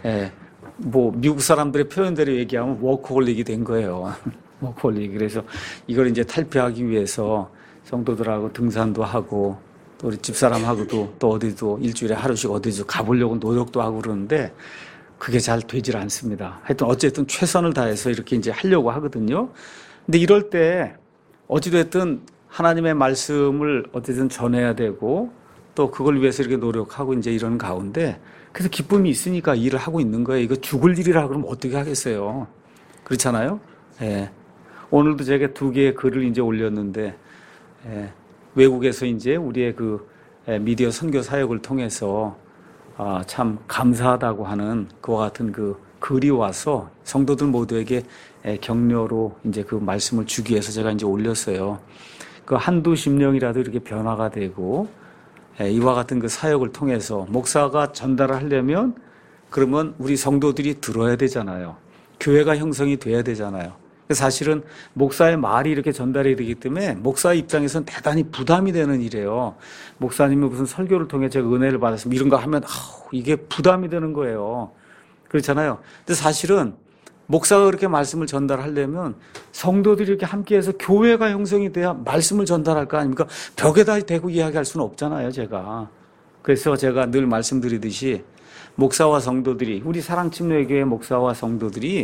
뭐 미국 사람들의 표현대로 얘기하면 워커홀릭이 된 거예요. 워커홀릭. 그래서 이걸 이제 탈피하기 위해서 성도들하고 등산도 하고 또 우리 집사람하고도 또 어디도 일주일에 하루씩 어디서 가보려고 노력도 하고 그러는데 그게 잘 되질 않습니다. 하여튼 어쨌든 최선을 다해서 이렇게 이제 하려고 하거든요. 근데 이럴 때 어찌됐든 하나님의 말씀을 어쨌든 전해야 되고 또 그걸 위해서 이렇게 노력하고 이제 이런 가운데 그래서 기쁨이 있으니까 일을 하고 있는 거예요. 이거 죽을 일이라 그러면 어떻게 하겠어요? 그렇잖아요? 예. 오늘도 제가 두 개의 글을 이제 올렸는데, 예. 외국에서 이제 우리의 그 미디어 선교 사역을 통해서 아, 참 감사하다고 하는 그와 같은 그 글이 와서 성도들 모두에게 격려로 이제 그 말씀을 주기 위해서 제가 이제 올렸어요. 그 한두 심령이라도 이렇게 변화가 되고 이와 같은 그 사역을 통해서 목사가 전달을 하려면 그러면 우리 성도들이 들어야 되잖아요. 교회가 형성이 돼야 되잖아요. 사실은 목사의 말이 이렇게 전달이 되기 때문에 목사의 입장에서는 대단히 부담이 되는 일이에요. 목사님이 무슨 설교를 통해 제가 은혜를 받았으면 이런 거 하면 아우, 이게 부담이 되는 거예요. 그렇잖아요. 근데 사실은 목사가 그렇게 말씀을 전달하려면 성도들이 이렇게 함께해서 교회가 형성이 돼야 말씀을 전달할 거 아닙니까? 벽에다 대고 이야기할 수는 없잖아요, 제가. 그래서 제가 늘 말씀드리듯이 목사와 성도들이, 우리 사랑침례교회 목사와 성도들이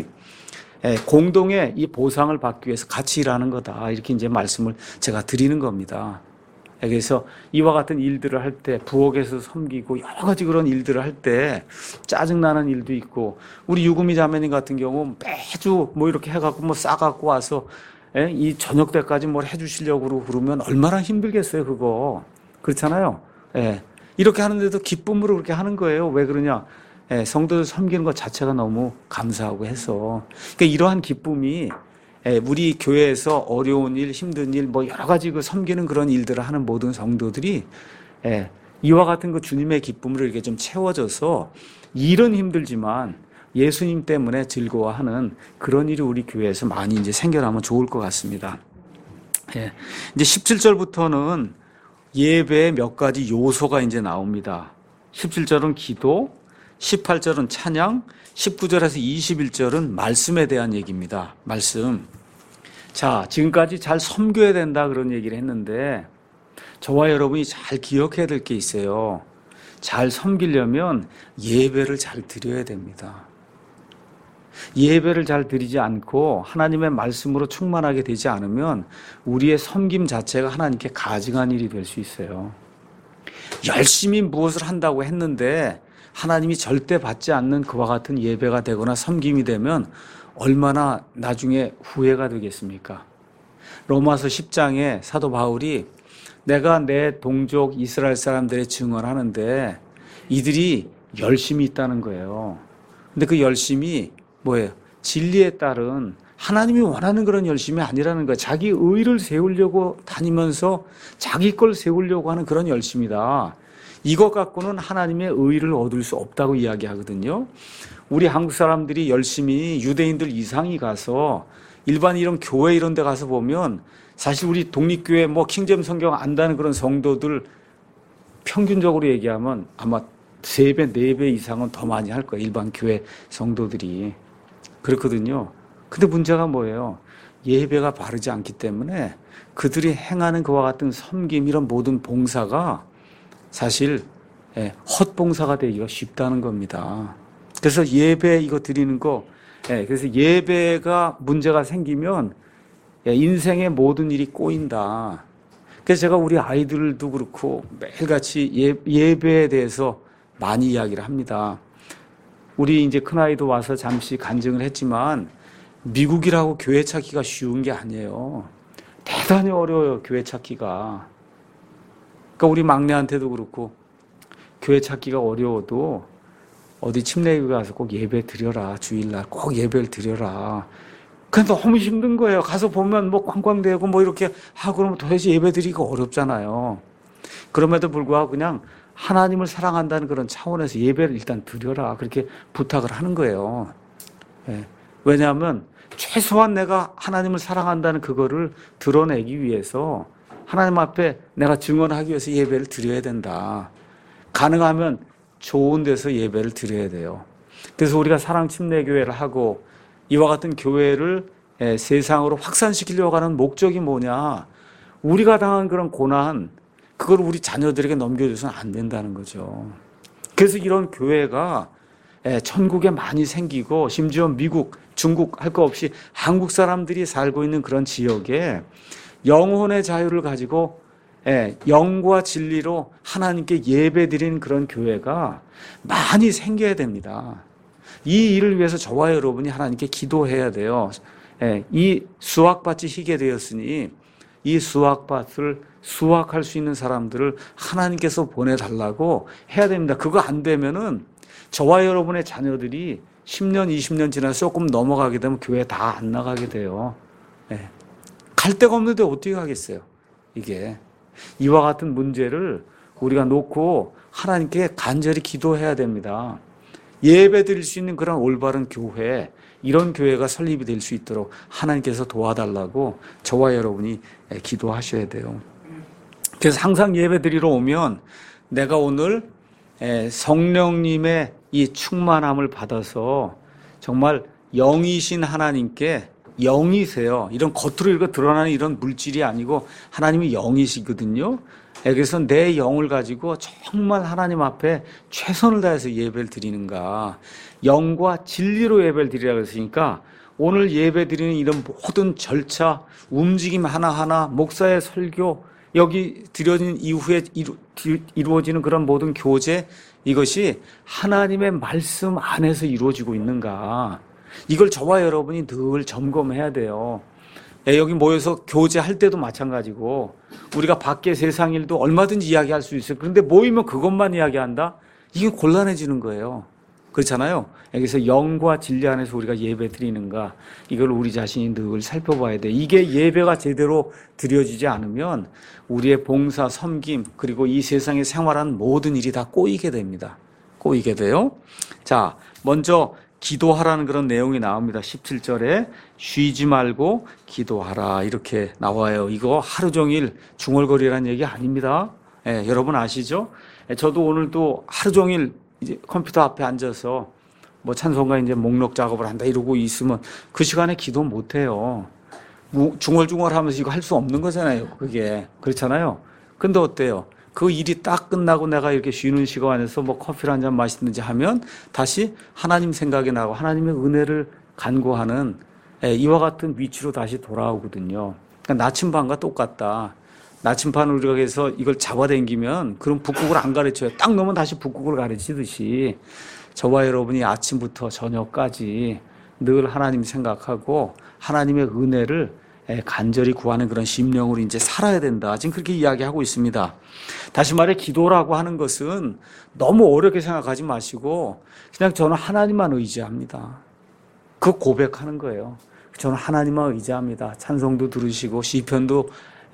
공동의 이 보상을 받기 위해서 같이 일하는 거다. 이렇게 이제 말씀을 제가 드리는 겁니다. 그래서 이와 같은 일들을 할 때 부엌에서 섬기고 여러 가지 그런 일들을 할 때 짜증나는 일도 있고, 우리 유금이 자매님 같은 경우 매주 뭐 이렇게 해갖고 뭐 싸갖고 와서 이 저녁 때까지 뭘 해주시려고 그러면 얼마나 힘들겠어요, 그거. 그렇잖아요. 예. 이렇게 하는데도 기쁨으로 그렇게 하는 거예요. 왜 그러냐? 예, 성도들 섬기는 것 자체가 너무 감사하고 해서. 그러니까 이러한 기쁨이 우리 교회에서 어려운 일, 힘든 일, 뭐 여러 가지 그 섬기는 그런 일들을 하는 모든 성도들이 이와 같은 그 주님의 기쁨으로 이렇게 좀 채워져서 일은 힘들지만 예수님 때문에 즐거워하는 그런 일이 우리 교회에서 많이 이제 생겨나면 좋을 것 같습니다. 예. 이제 십칠 절부터는 예배의 몇 가지 요소가 이제 나옵니다. 십칠 절은 기도, 십팔 절은 찬양, 십구 절에서 이십일 절은 말씀에 대한 얘기입니다. 말씀. 자, 지금까지 잘 섬겨야 된다 그런 얘기를 했는데 저와 여러분이 잘 기억해야 될 게 있어요. 잘 섬기려면 예배를 잘 드려야 됩니다. 예배를 잘 드리지 않고 하나님의 말씀으로 충만하게 되지 않으면 우리의 섬김 자체가 하나님께 가증한 일이 될 수 있어요. 열심히 무엇을 한다고 했는데 하나님이 절대 받지 않는 그와 같은 예배가 되거나 섬김이 되면 얼마나 나중에 후회가 되겠습니까? 로마서 십 장에 사도 바울이 내가 내 동족 이스라엘 사람들의 증언하는데 이들이 열심히 있다는 거예요. 근데 그 열심이 뭐예요? 진리에 따른 하나님이 원하는 그런 열심이 아니라는 거예요. 자기 의를 세우려고 다니면서 자기 걸 세우려고 하는 그런 열심이다. 이것 갖고는 하나님의 의를 얻을 수 없다고 이야기하거든요. 우리 한국 사람들이 열심히 유대인들 이상이 가서 일반 이런 교회 이런 데 가서 보면 사실 우리 독립교회 뭐 킹제임 성경 안다는 그런 성도들 평균적으로 얘기하면 아마 세 배, 네 배 이상은 더 많이 할 거예요. 일반 교회 성도들이. 그렇거든요. 근데 문제가 뭐예요? 예배가 바르지 않기 때문에 그들이 행하는 그와 같은 섬김 이런 모든 봉사가 사실 헛봉사가 되기가 쉽다는 겁니다. 그래서 예배 이거 드리는 거, 그래서 예배가 문제가 생기면 인생의 모든 일이 꼬인다. 그래서 제가 우리 아이들도 그렇고 매일같이 예, 예배에 대해서 많이 이야기를 합니다. 우리 이제 큰아이도 와서 잠시 간증을 했지만 미국이라고 교회 찾기가 쉬운 게 아니에요. 대단히 어려워요, 교회 찾기가. 그러니까 우리 막내한테도 그렇고 교회 찾기가 어려워도 어디 침례교회 가서 꼭 예배 드려라. 주일날 꼭 예배를 드려라. 근데 너무 힘든 거예요. 가서 보면 뭐 꽝꽝대고 뭐 이렇게 하고 그러면 도대체 예배 드리기가 어렵잖아요. 그럼에도 불구하고 그냥 하나님을 사랑한다는 그런 차원에서 예배를 일단 드려라. 그렇게 부탁을 하는 거예요. 예. 왜냐하면 최소한 내가 하나님을 사랑한다는 그거를 드러내기 위해서 하나님 앞에 내가 증언하기 위해서 예배를 드려야 된다. 가능하면 좋은 데서 예배를 드려야 돼요. 그래서 우리가 사랑침례교회를 하고 이와 같은 교회를 세상으로 확산시키려고 하는 목적이 뭐냐? 우리가 당한 그런 고난, 그걸 우리 자녀들에게 넘겨줘서는 안 된다는 거죠. 그래서 이런 교회가 천국에 많이 생기고 심지어 미국, 중국 할 거 없이 한국 사람들이 살고 있는 그런 지역에 영혼의 자유를 가지고 영과 진리로 하나님께 예배드리는 그런 교회가 많이 생겨야 됩니다. 이 일을 위해서 저와 여러분이 하나님께 기도해야 돼요. 이 수확밭이 희게 되었으니 이 수확밭을 수확할 수 있는 사람들을 하나님께서 보내달라고 해야 됩니다. 그거 안 되면은 저와 여러분의 자녀들이 십 년, 이십 년 지나서 조금 넘어가게 되면 교회 다 안 나가게 돼요. 예. 갈 데가 없는데 어떻게 하겠어요? 이게. 이와 같은 문제를 우리가 놓고 하나님께 간절히 기도해야 됩니다. 예배 드릴 수 있는 그런 올바른 교회, 이런 교회가 설립이 될 수 있도록 하나님께서 도와달라고 저와 여러분이 기도하셔야 돼요. 그래서 항상 예배 드리러 오면 내가 오늘 성령님의 이 충만함을 받아서 정말 영이신 하나님께, 영이세요. 이런 겉으로 이렇게 드러나는 이런 물질이 아니고 하나님이 영이시거든요. 그래서 내 영을 가지고 정말 하나님 앞에 최선을 다해서 예배를 드리는가. 영과 진리로 예배를 드리라고 했으니까 오늘 예배 드리는 이런 모든 절차, 움직임 하나하나, 목사의 설교, 여기 드려진 이후에 이루, 이루어지는 그런 모든 교제, 이것이 하나님의 말씀 안에서 이루어지고 있는가. 이걸 저와 여러분이 늘 점검해야 돼요. 여기 모여서 교제할 때도 마찬가지고 우리가 밖에 세상 일도 얼마든지 이야기할 수 있어요. 그런데 모이면 그것만 이야기한다? 이게 곤란해지는 거예요. 그렇잖아요. 여기서 영과 진리 안에서 우리가 예배 드리는가, 이걸 우리 자신이 늘 살펴봐야 돼. 이게 예배가 제대로 드려지지 않으면 우리의 봉사, 섬김, 그리고 이 세상에 생활하는 모든 일이 다 꼬이게 됩니다. 꼬이게 돼요. 자, 먼저 기도하라는 그런 내용이 나옵니다. 십칠 절에 쉬지 말고 기도하라 이렇게 나와요. 이거 하루 종일 중얼거리라는 얘기 아닙니다. 예, 여러분 아시죠? 예, 저도 오늘도 하루 종일 이제 컴퓨터 앞에 앉아서 뭐 찬송가 이제 목록 작업을 한다 이러고 있으면 그 시간에 기도 못 해요. 중얼중얼 하면서 이거 할 수 없는 거잖아요. 그게. 그렇잖아요. 근데 어때요? 그 일이 딱 끝나고 내가 이렇게 쉬는 시간에서 뭐 커피를 한 잔 마시든지 하면 다시 하나님 생각이 나고 하나님의 은혜를 간구하는 이와 같은 위치로 다시 돌아오거든요. 그러니까 나침반과 똑같다. 나침반을 우리가 해서 이걸 잡아당기면 그럼 북극을 안 가르쳐요. 딱 놓으면 다시 북극을 가르치듯이 저와 여러분이 아침부터 저녁까지 늘 하나님 생각하고 하나님의 은혜를 간절히 구하는 그런 심령으로 이제 살아야 된다. 지금 그렇게 이야기하고 있습니다. 다시 말해 기도라고 하는 것은 너무 어렵게 생각하지 마시고 그냥 저는 하나님만 의지합니다. 그 고백하는 거예요. 저는 하나님만 의지합니다. 찬송도 들으시고 시편도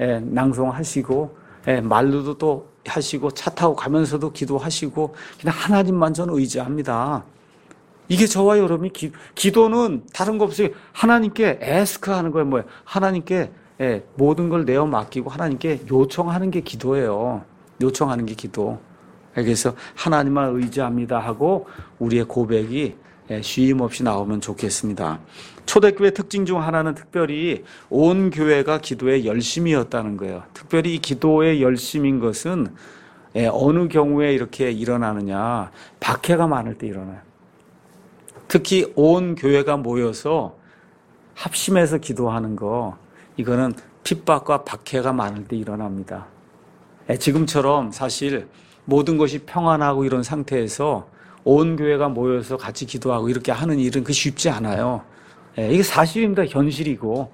낭송하시고 말로도 또 하시고 차 타고 가면서도 기도하시고 그냥 하나님만 저는 의지합니다. 이게 저와 여러분이 기, 기도는 다른 거 없어요. 하나님께 에스크 하는 거예요. 뭐예요? 하나님께 예, 모든 걸 내어 맡기고 하나님께 요청하는 게 기도예요. 요청하는 게 기도. 그래서 하나님만 의지합니다 하고 우리의 고백이 예, 쉼 없이 나오면 좋겠습니다. 초대교회 특징 중 하나는 특별히 온 교회가 기도의 열심이었다는 거예요. 특별히 이 기도의 열심인 것은 예, 어느 경우에 이렇게 일어나느냐. 박해가 많을 때 일어나요. 특히 온 교회가 모여서 합심해서 기도하는 거, 이거는 핍박과 박해가 많을 때 일어납니다. 지금처럼 사실 모든 것이 평안하고 이런 상태에서 온 교회가 모여서 같이 기도하고 이렇게 하는 일은 그 쉽지 않아요. 이게 사실입니다. 현실이고.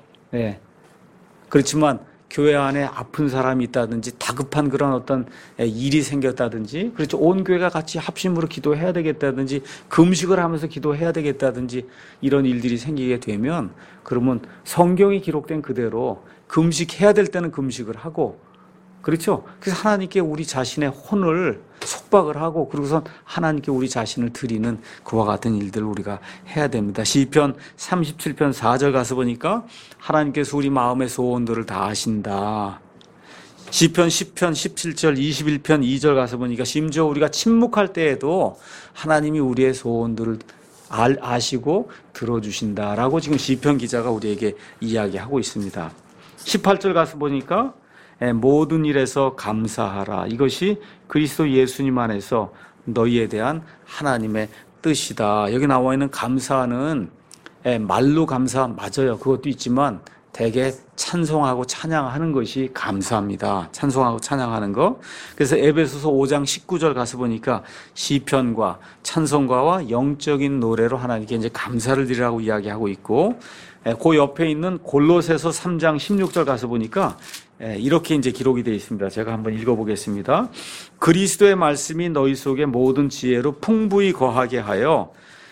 그렇지만 교회 안에 아픈 사람이 있다든지 다급한 그런 어떤 일이 생겼다든지, 그렇죠. 온 교회가 같이 합심으로 기도해야 되겠다든지 금식을 하면서 기도해야 되겠다든지 이런 일들이 생기게 되면, 그러면 성경이 기록된 그대로 금식해야 될 때는 금식을 하고, 그렇죠. 그래서 하나님께 우리 자신의 혼을 속박을 하고, 그러고선 하나님께 우리 자신을 드리는 그와 같은 일들을 우리가 해야 됩니다. 시편 삼십칠 편 사 절 가서 보니까 하나님께서 우리 마음의 소원들을 다 아신다. 시편 십 편 십칠 절 이십일 편 이 절 가서 보니까 심지어 우리가 침묵할 때에도 하나님이 우리의 소원들을 아시고 들어주신다라고 지금 시편 기자가 우리에게 이야기하고 있습니다. 십팔 절 가서 보니까 모든 일에서 감사하라. 이것이 그리스도 예수님 안에서 너희에 대한 하나님의 뜻이다. 여기 나와 있는 감사는 말로 감사 맞아요. 그것도 있지만 대개 찬송하고 찬양하는 것이 감사합니다. 찬송하고 찬양하는 거. 그래서 에베소서 오 장 십구 절 가서 보니까 시편과 찬송가와 영적인 노래로 하나님께 이제 감사를 드리라고 이야기하고 있고, 그 옆에 있는 골로새서 삼 장 십육 절 가서 보니까 이렇게 이제 기록이 되어 있습니다. 제가 한번 읽어보겠습니다. 그리스도의 말씀이 너희 속에 모든 지혜로 풍부히 거하게 하여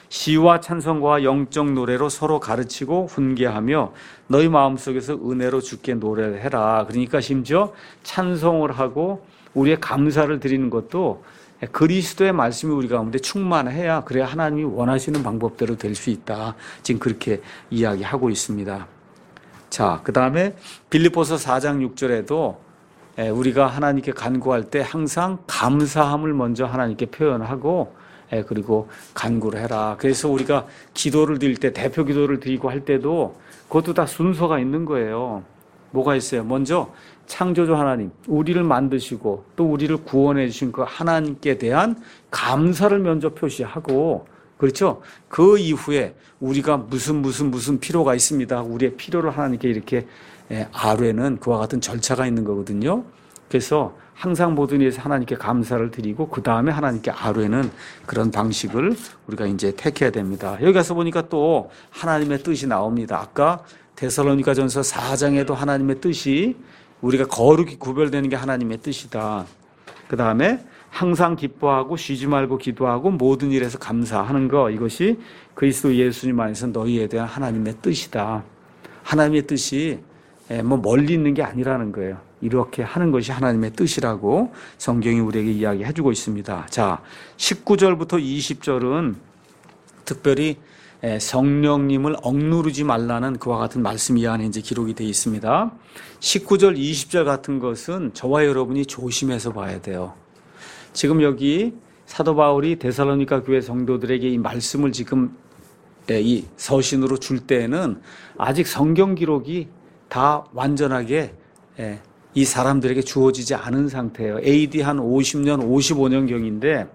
시와 찬송과 영적 노래로 서로 가르치고 훈계하며 너희 마음속에서 은혜로 주께 노래를 해라. 그러니까 심지어 찬송을 하고 우리의 감사를 드리는 것도 그리스도의 말씀이 우리 가운데 충만해야 그래야 하나님이 원하시는 방법대로 될 수 있다. 지금 그렇게 이야기하고 있습니다. 자, 그 다음에 빌립보서 사 장 육 절에도 우리가 하나님께 간구할 때 항상 감사함을 먼저 하나님께 표현하고 그리고 간구를 해라. 그래서 우리가 기도를 드릴 때, 대표 기도를 드리고 할 때도 그것도 다 순서가 있는 거예요. 뭐가 있어요? 먼저 창조주 하나님, 우리를 만드시고 또 우리를 구원해 주신 그 하나님께 대한 감사를 먼저 표시하고, 그렇죠? 그 이후에 우리가 무슨 무슨 무슨 필요가 있습니다. 우리의 필요를 하나님께 이렇게 아뢰는 그와 같은 절차가 있는 거거든요. 그래서 항상 모든 일에서 하나님께 감사를 드리고 그 다음에 하나님께 아뢰는 그런 방식을 우리가 이제 택해야 됩니다. 여기 가서 보니까 또 하나님의 뜻이 나옵니다. 아까 데살로니가전서 사 장에도 하나님의 뜻이 우리가 거룩히 구별되는 게 하나님의 뜻이다. 그 다음에 항상 기뻐하고 쉬지 말고 기도하고 모든 일에서 감사하는 거, 이것이 그리스도 예수님 안에서 너희에 대한 하나님의 뜻이다. 하나님의 뜻이 뭐 멀리 있는 게 아니라는 거예요. 이렇게 하는 것이 하나님의 뜻이라고 성경이 우리에게 이야기해 주고 있습니다. 자, 십구 절부터 이십 절은 특별히 성령님을 억누르지 말라는 그와 같은 말씀이 이 안에 이제 기록이 되어 있습니다. 십구 절, 이십 절 같은 것은 저와 여러분이 조심해서 봐야 돼요. 지금 여기 사도 바울이 데살로니가 교회 성도들에게 이 말씀을 지금 이 서신으로 줄 때에는 아직 성경 기록이 다 완전하게 이 사람들에게 주어지지 않은 상태예요. 에이디 한 오십 년, 오십오 년경인데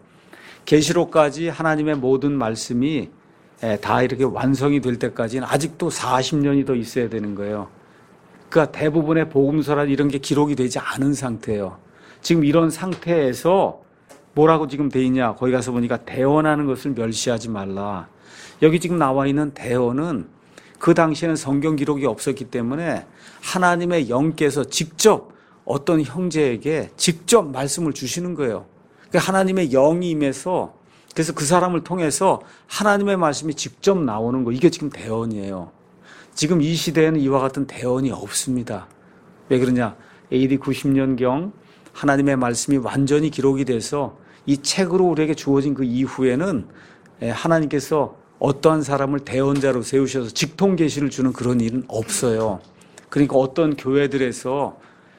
계시록까지 하나님의 모든 말씀이 다 이렇게 완성이 될 때까지는 아직도 사십 년이 더 있어야 되는 거예요. 그러니까 대부분의 복음서라 이런 게 기록이 되지 않은 상태예요. 지금 이런 상태에서 뭐라고 지금 돼 있냐? 거기 가서 보니까 대언하는 것을 멸시하지 말라. 여기 지금 나와 있는 대언은 그 당시에는 성경 기록이 없었기 때문에 하나님의 영께서 직접 어떤 형제에게 직접 말씀을 주시는 거예요. 하나님의 영이 임해서, 그래서 그 사람을 통해서 하나님의 말씀이 직접 나오는 거, 이게 지금 대언이에요. 지금 이 시대에는 이와 같은 대언이 없습니다. 왜 그러냐? 에이디 구십 년경 하나님의 말씀이 완전히 기록이 돼서 이 책으로 우리에게 주어진 그 이후에는 하나님께서 어떠한 사람을 대언자로 세우셔서 직통 계시를 주는 그런 일은 없어요. 그러니까 어떤 교회들에서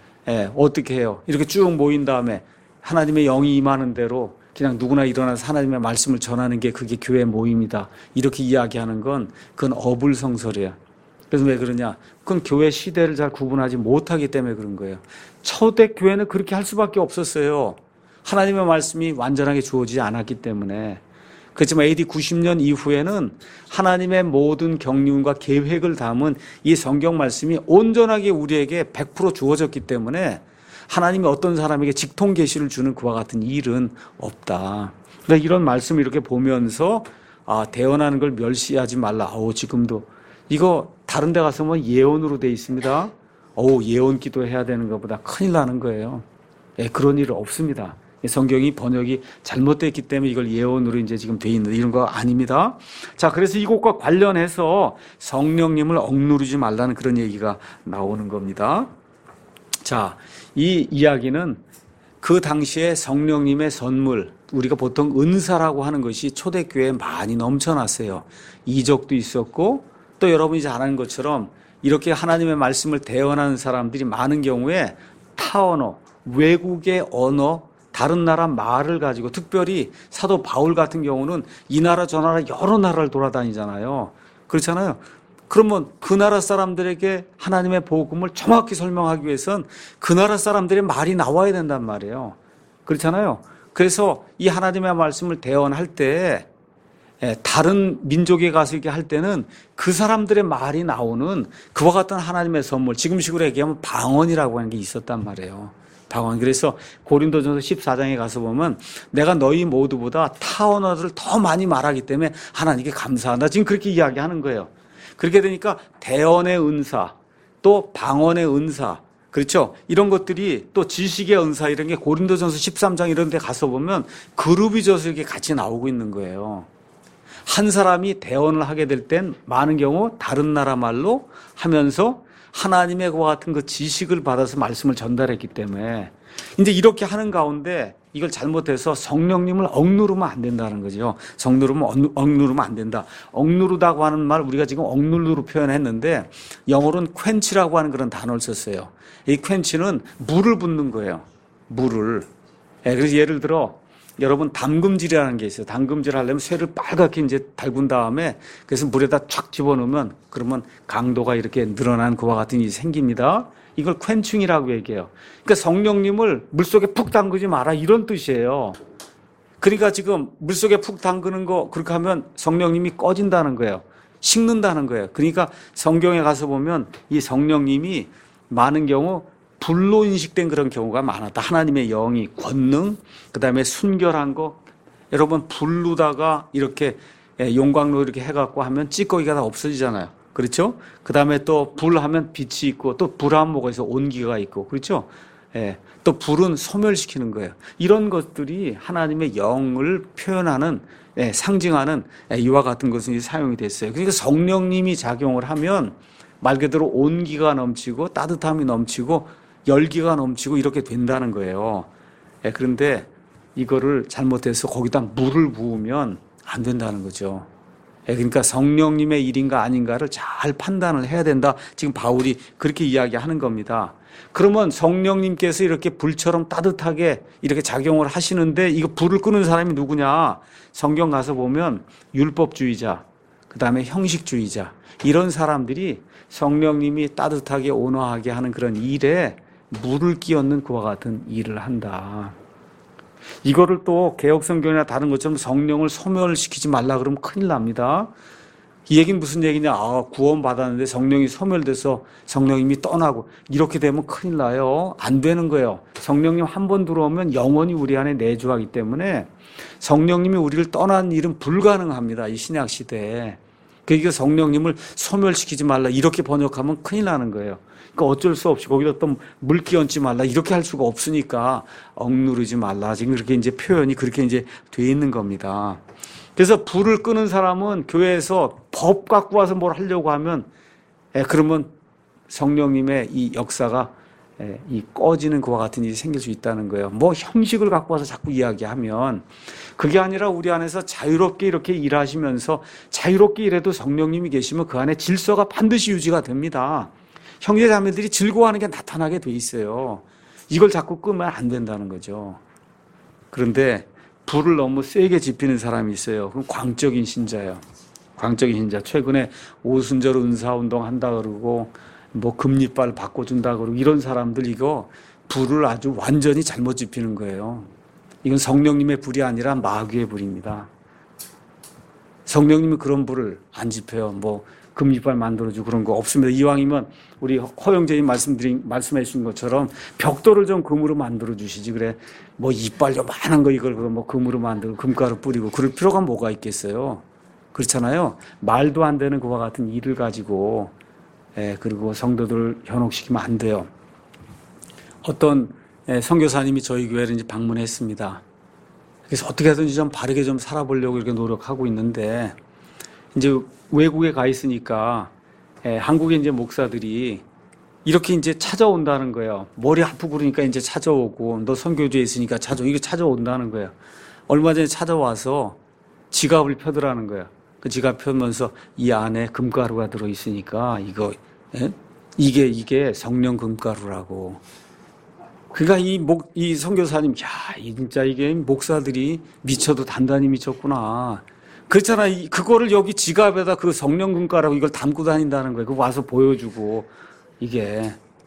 어떻게 해요? 이렇게 쭉 모인 다음에 하나님의 영이 임하는 대로 그냥 누구나 일어나서 하나님의 말씀을 전하는 게 그게 교회 모임이다. 이렇게 이야기하는 건 그건 어불성설이야. 그래서 왜 그러냐? 그건 교회 시대를 잘 구분하지 못하기 때문에 그런 거예요. 초대 교회는 그렇게 할 수밖에 없었어요. 하나님의 말씀이 완전하게 주어지지 않았기 때문에. 그렇지만 에이디 구십 년 이후에는 하나님의 모든 경륜과 계획을 담은 이 성경 말씀이 온전하게 우리에게 백 퍼센트 주어졌기 때문에 하나님이 어떤 사람에게 직통 계시를 주는 그와 같은 일은 없다. 그러니까 이런 말씀을 이렇게 보면서 아, 대언하는 걸 멸시하지 말라. 오, 지금도 이거 다른 데 가서 뭐 예언으로 돼 있습니다. 오, 예언 기도해야 되는 것보다 큰일 나는 거예요. 예, 그런 일은 없습니다. 성경이 번역이 잘못됐기 때문에 이걸 예언으로 이제 지금 돼 있는 이런 거 아닙니다. 자, 그래서 이것과 관련해서 성령님을 억누르지 말라는 그런 얘기가 나오는 겁니다. 자, 이 이야기는 그 당시에 성령님의 선물, 우리가 보통 은사라고 하는 것이 초대교회에 많이 넘쳐났어요. 이적도 있었고 또 여러분이 잘 아는 것처럼 이렇게 하나님의 말씀을 대언하는 사람들이 많은 경우에 타언어, 외국의 언어, 다른 나라 말을 가지고, 특별히 사도 바울 같은 경우는 이 나라 저 나라 여러 나라를 돌아다니잖아요. 그렇잖아요. 그러면 그 나라 사람들에게 하나님의 복음을 정확히 설명하기 위해선 그 나라 사람들의 말이 나와야 된단 말이에요. 그렇잖아요. 그래서 이 하나님의 말씀을 대언할 때 다른 민족에 가서 이렇게 할 때는 그 사람들의 말이 나오는 그와 같은 하나님의 선물, 지금식으로 얘기하면 방언이라고 하는 게 있었단 말이에요. 방언. 그래서 고린도전서 십사 장에 가서 보면 내가 너희 모두보다 타 언어들을 더 많이 말하기 때문에 하나님께 감사한다. 지금 그렇게 이야기하는 거예요. 그렇게 되니까 대언의 은사, 또 방언의 은사, 그렇죠? 이런 것들이 또 지식의 은사 이런 게 고린도전서 십삼 장 이런 데 가서 보면 그룹이 져서 이렇게 같이 나오고 있는 거예요. 한 사람이 대언을 하게 될 땐 많은 경우 다른 나라 말로 하면서 하나님의 그와 같은 그 지식을 받아서 말씀을 전달했기 때문에 이제 이렇게 하는 가운데 이걸 잘못해서 성령님을 억누르면 안 된다는 거죠. 성누르면 억누르면 안 된다. 억누르다고 하는 말 우리가 지금 억누르로 표현했는데 영어로는 quench라고 하는 그런 단어를 썼어요. 이 quench는 물을 붓는 거예요. 물을. 예, 그래서 예를 들어 여러분 담금질이라는 게 있어요. 담금질 하려면 쇠를 빨갛게 이제 달군 다음에 그래서 물에다 촥 집어넣으면 그러면 강도가 이렇게 늘어난 그와 같은 일이 생깁니다. 이걸 퀸칭이라고 얘기해요. 그러니까 성령님을 물속에 푹 담그지 마라 이런 뜻이에요. 그러니까 지금 물속에 푹 담그는 거 그렇게 하면 성령님이 꺼진다는 거예요. 식는다는 거예요. 그러니까 성경에 가서 보면 이 성령님이 많은 경우 불로 인식된 그런 경우가 많았다. 하나님의 영이 권능, 그 다음에 순결한 거. 여러분 불로다가 이렇게 용광로 이렇게 해갖고 하면 찌꺼기가 다 없어지잖아요. 그렇죠? 그 다음에 또 불하면 빛이 있고 또 불하면 뭐가 있어? 온기가 있고. 그렇죠? 예. 또 불은 소멸시키는 거예요. 이런 것들이 하나님의 영을 표현하는, 예, 상징하는 예, 이와 같은 것은 사용이 됐어요. 그러니까 성령님이 작용을 하면 말 그대로 온기가 넘치고 따뜻함이 넘치고 열기가 넘치고 이렇게 된다는 거예요. 예, 그런데 이거를 잘못해서 거기다 물을 부으면 안 된다는 거죠. 예, 그러니까 성령님의 일인가 아닌가를 잘 판단을 해야 된다. 지금 바울이 그렇게 이야기하는 겁니다. 그러면 성령님께서 이렇게 불처럼 따뜻하게 이렇게 작용을 하시는데 이거 불을 끄는 사람이 누구냐? 성경 가서 보면 율법주의자, 그 다음에 형식주의자 이런 사람들이 성령님이 따뜻하게 온화하게 하는 그런 일에 물을 끼얹는 그와 같은 일을 한다. 이거를 또 개혁성경이나 다른 것처럼 성령을 소멸시키지 말라 그러면 큰일 납니다. 이 얘기는 무슨 얘기냐? 아, 구원 받았는데 성령이 소멸돼서 성령님이 떠나고 이렇게 되면 큰일 나요. 안 되는 거예요. 성령님 한 번 들어오면 영원히 우리 안에 내주하기 때문에 성령님이 우리를 떠난 일은 불가능합니다. 이 신약 시대에. 그러니까 성령님을 소멸시키지 말라 이렇게 번역하면 큰일 나는 거예요. 그러니까 어쩔 수 없이 거기다 또 물 끼얹지 말라 이렇게 할 수가 없으니까 억누르지 말라 지금 그렇게 이제 표현이 그렇게 이제 돼 있는 겁니다. 그래서 불을 끄는 사람은 교회에서 법 갖고 와서 뭘 하려고 하면 예, 그러면 성령님의 이 역사가 예, 이 꺼지는 그와 같은 일이 생길 수 있다는 거예요. 뭐 형식을 갖고 와서 자꾸 이야기하면 그게 아니라 우리 안에서 자유롭게 이렇게 일하시면서 자유롭게 일해도 성령님이 계시면 그 안에 질서가 반드시 유지가 됩니다. 형제 자매들이 즐거워하는 게 나타나게 돼 있어요. 이걸 자꾸 끄면 안 된다는 거죠. 그런데 불을 너무 세게 지피는 사람이 있어요. 그럼 광적인 신자예요. 광적인 신자. 최근에 오순절 은사운동 한다 그러고 뭐 금리빨 바꿔준다 그러고 이런 사람들 이거 불을 아주 완전히 잘못 지피는 거예요. 이건 성령님의 불이 아니라 마귀의 불입니다. 성령님이 그런 불을 안 지펴요. 뭐 금리빨 만들어주고 그런 거 없습니다. 이왕이면 우리 허영재님 말씀드린, 말씀해 주신 것처럼 벽돌을 좀 금으로 만들어 주시지. 그래. 뭐 이빨 요만한 거 이걸 뭐 금으로 만들고 금가루 뿌리고 그럴 필요가 뭐가 있겠어요. 그렇잖아요. 말도 안 되는 그와 같은 일을 가지고, 예, 그리고 성도들을 현혹시키면 안 돼요. 어떤 예, 선교사님이 저희 교회를 이제 방문했습니다. 그래서 어떻게 하든지 좀 바르게 좀 살아보려고 이렇게 노력하고 있는데, 이제 외국에 가 있으니까 예, 한국의 이제 목사들이 이렇게 이제 찾아온다는 거예요. 머리 아프고 그러니까 이제 찾아오고 너 선교지에 있으니까 찾아오 이거 찾아온다는 거예요. 얼마 전에 찾아와서 지갑을 펴더라는 거예요. 그 지갑 펴면서 이 안에 금가루가 들어 있으니까 이거 예? 이게 이게 성령 금가루라고. 그러니까 이 목 이 선교사님 야, 이 진짜 이게 목사들이 미쳐도 단단히 미쳤구나. 그렇잖아. 그거를 여기 지갑에다 그 성령 금가루라고 이걸 담고 다닌다는 거예요. 그거 와서 보여주고 이게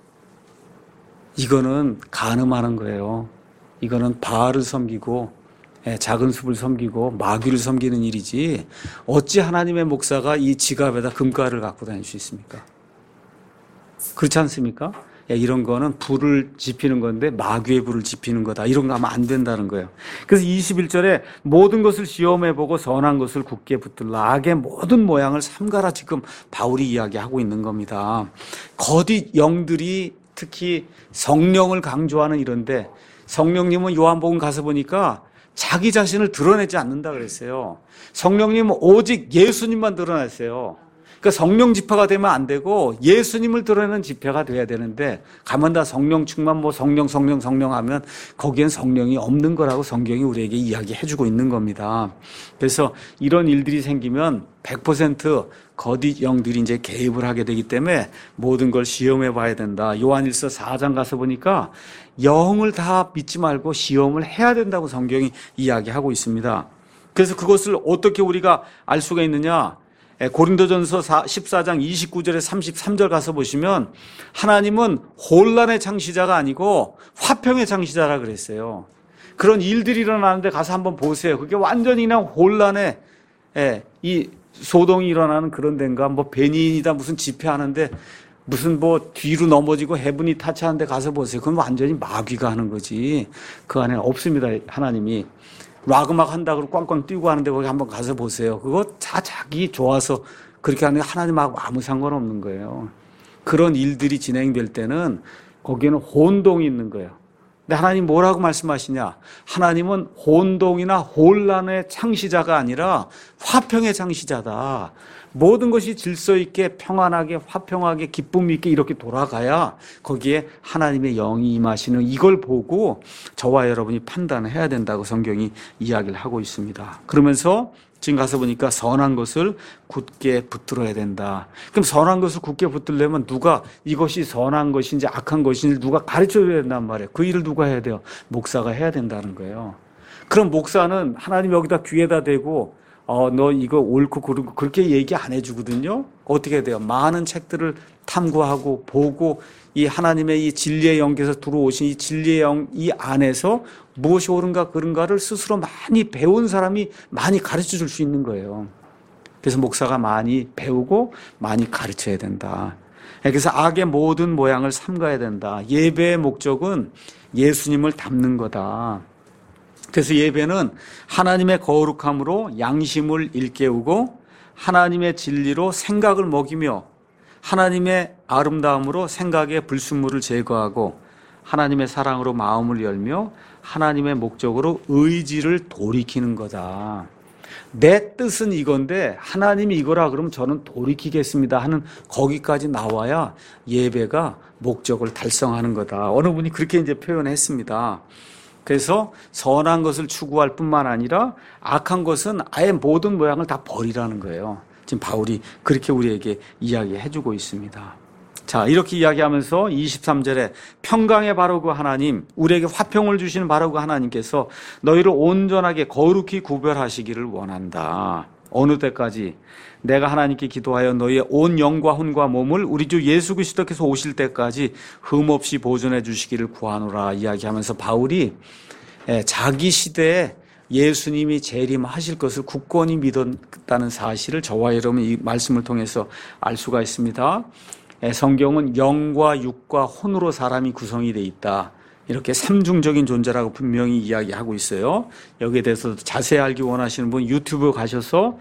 이거는 간음하는 거예요. 이거는 바알을 섬기고 작은 숲을 섬기고 마귀를 섬기는 일이지 어찌 하나님의 목사가 이 지갑에다 금가루를 갖고 다닐 수 있습니까? 그렇지 않습니까? 이런 거는 불을 지피는 건데 마귀의 불을 지피는 거다. 이런 거 하면 안 된다는 거예요. 그래서 이십일 절에 모든 것을 시험해보고 선한 것을 굳게 붙들라. 악의 모든 모양을 삼가라. 지금 바울이 이야기하고 있는 겁니다. 거짓 영들이 특히 성령을 강조하는 이런데 성령님은 요한복음 가서 보니까 자기 자신을 드러내지 않는다 그랬어요. 성령님은 오직 예수님만 드러냈어요. 그러니까 성령 집회가 되면 안 되고 예수님을 드러내는 집회가 돼야 되는데 가만 다 성령 충만 뭐 성령 성령 성령 하면 거기엔 성령이 없는 거라고 성경이 우리에게 이야기해 주고 있는 겁니다. 그래서 이런 일들이 생기면 백 퍼센트 거짓 영들이 이제 개입을 하게 되기 때문에 모든 걸 시험해 봐야 된다. 요한일서 사 장 가서 보니까 영을 다 믿지 말고 시험을 해야 된다고 성경이 이야기하고 있습니다. 그래서 그것을 어떻게 우리가 알 수가 있느냐? 고린도전서 십사 장 이십구 절에 삼십삼 절 가서 보시면 하나님은 혼란의 창시자가 아니고 화평의 창시자라 그랬어요. 그런 일들이 일어나는데 가서 한번 보세요. 그게 완전히 그냥 혼란의 이 소동이 일어나는 그런 데인가 뭐 베니인이다 무슨 집회하는데 무슨 뭐 뒤로 넘어지고 해븐이 타치하는데 가서 보세요. 그건 완전히 마귀가 하는 거지. 그 안에 없습니다. 하나님이. 락 음악 한다고 꽝꽝 뛰고 하는데 거기 한번 가서 보세요. 그거 다 자기 좋아서 그렇게 하는데 하나님하고 아무 상관없는 거예요. 그런 일들이 진행될 때는 거기에는 혼동이 있는 거예요. 근데 하나님 뭐라고 말씀하시냐? 하나님은 혼동이나 혼란의 창시자가 아니라 화평의 창시자다. 모든 것이 질서 있게 평안하게 화평하게 기쁨 있게 이렇게 돌아가야 거기에 하나님의 영이 임하시는 이걸 보고 저와 여러분이 판단을 해야 된다고 성경이 이야기를 하고 있습니다. 그러면서 지금 가서 보니까 선한 것을 굳게 붙들어야 된다. 그럼 선한 것을 굳게 붙들려면 누가 이것이 선한 것인지 악한 것인지 누가 가르쳐줘야 된단 말이에요. 그 일을 누가 해야 돼요? 목사가 해야 된다는 거예요. 그럼 목사는 하나님 여기다 귀에다 대고 어, 너 이거 옳고 그르고 그렇게 얘기 안 해주거든요. 어떻게 돼요? 많은 책들을 탐구하고 보고 이 하나님의 이 진리의 영께서 들어오신 이 진리의 영 이 안에서 무엇이 옳은가 그른가를 스스로 많이 배운 사람이 많이 가르쳐 줄 수 있는 거예요. 그래서 목사가 많이 배우고 많이 가르쳐야 된다. 그래서 악의 모든 모양을 삼가야 된다. 예배의 목적은 예수님을 닮는 거다. 그래서 예배는 하나님의 거룩함으로 양심을 일깨우고 하나님의 진리로 생각을 먹이며 하나님의 아름다움으로 생각의 불순물을 제거하고 하나님의 사랑으로 마음을 열며 하나님의 목적으로 의지를 돌이키는 거다. 내 뜻은 이건데 하나님이 이거라 그러면 저는 돌이키겠습니다 하는 거기까지 나와야 예배가 목적을 달성하는 거다. 어느 분이 그렇게 이제 표현했습니다. 그래서 선한 것을 추구할 뿐만 아니라 악한 것은 아예 모든 모양을 다 버리라는 거예요. 지금 바울이 그렇게 우리에게 이야기해 주고 있습니다. 자, 이렇게 이야기하면서 이십삼 절에 평강의 바로 그 하나님, 우리에게 화평을 주시는 바로 그 하나님께서 너희를 온전하게 거룩히 구별하시기를 원한다. 어느 때까지? 내가 하나님께 기도하여 너희의 온 영과 혼과 몸을 우리 주 예수 그리스도께서 오실 때까지 흠없이 보존해 주시기를 구하노라 이야기하면서 바울이 자기 시대에 예수님이 재림하실 것을 굳건히 믿었다는 사실을 저와 여러분 이 말씀을 통해서 알 수가 있습니다. 성경은 영과 육과 혼으로 사람이 구성이 돼 있다. 이렇게 삼중적인 존재라고 분명히 이야기하고 있어요. 여기에 대해서 자세히 알기 원하시는 분 유튜브 가셔서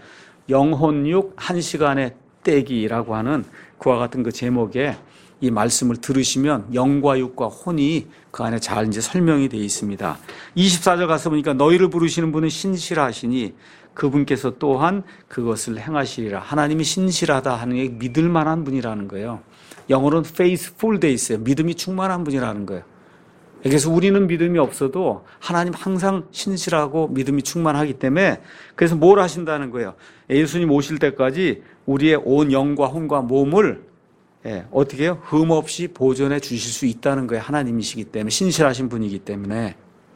영혼육 한 시간의 떼기라고 하는 그와 같은 그 제목의 이 말씀을 들으시면 영과 육과 혼이 그 안에 잘 이제 설명이 되어 있습니다. 이십사 절 가서 보니까 너희를 부르시는 분은 신실하시니 그분께서 또한 그것을 행하시리라. 하나님이 신실하다 하는 게 믿을 만한 분이라는 거예요. 영어로는 faithful 돼 있어요. 믿음이 충만한 분이라는 거예요. 그래서 우리는 믿음이 없어도 하나님 항상 신실하고 믿음이 충만하기 때문에 그래서 뭘 하신다는 거예요. 예수님 오실 때까지 우리의 온 영과 혼과 몸을 예, 어떻게 해요? 흠없이 보존해 주실 수 있다는 거예요. 하나님이시기 때문에 신실하신 분이기 때문에.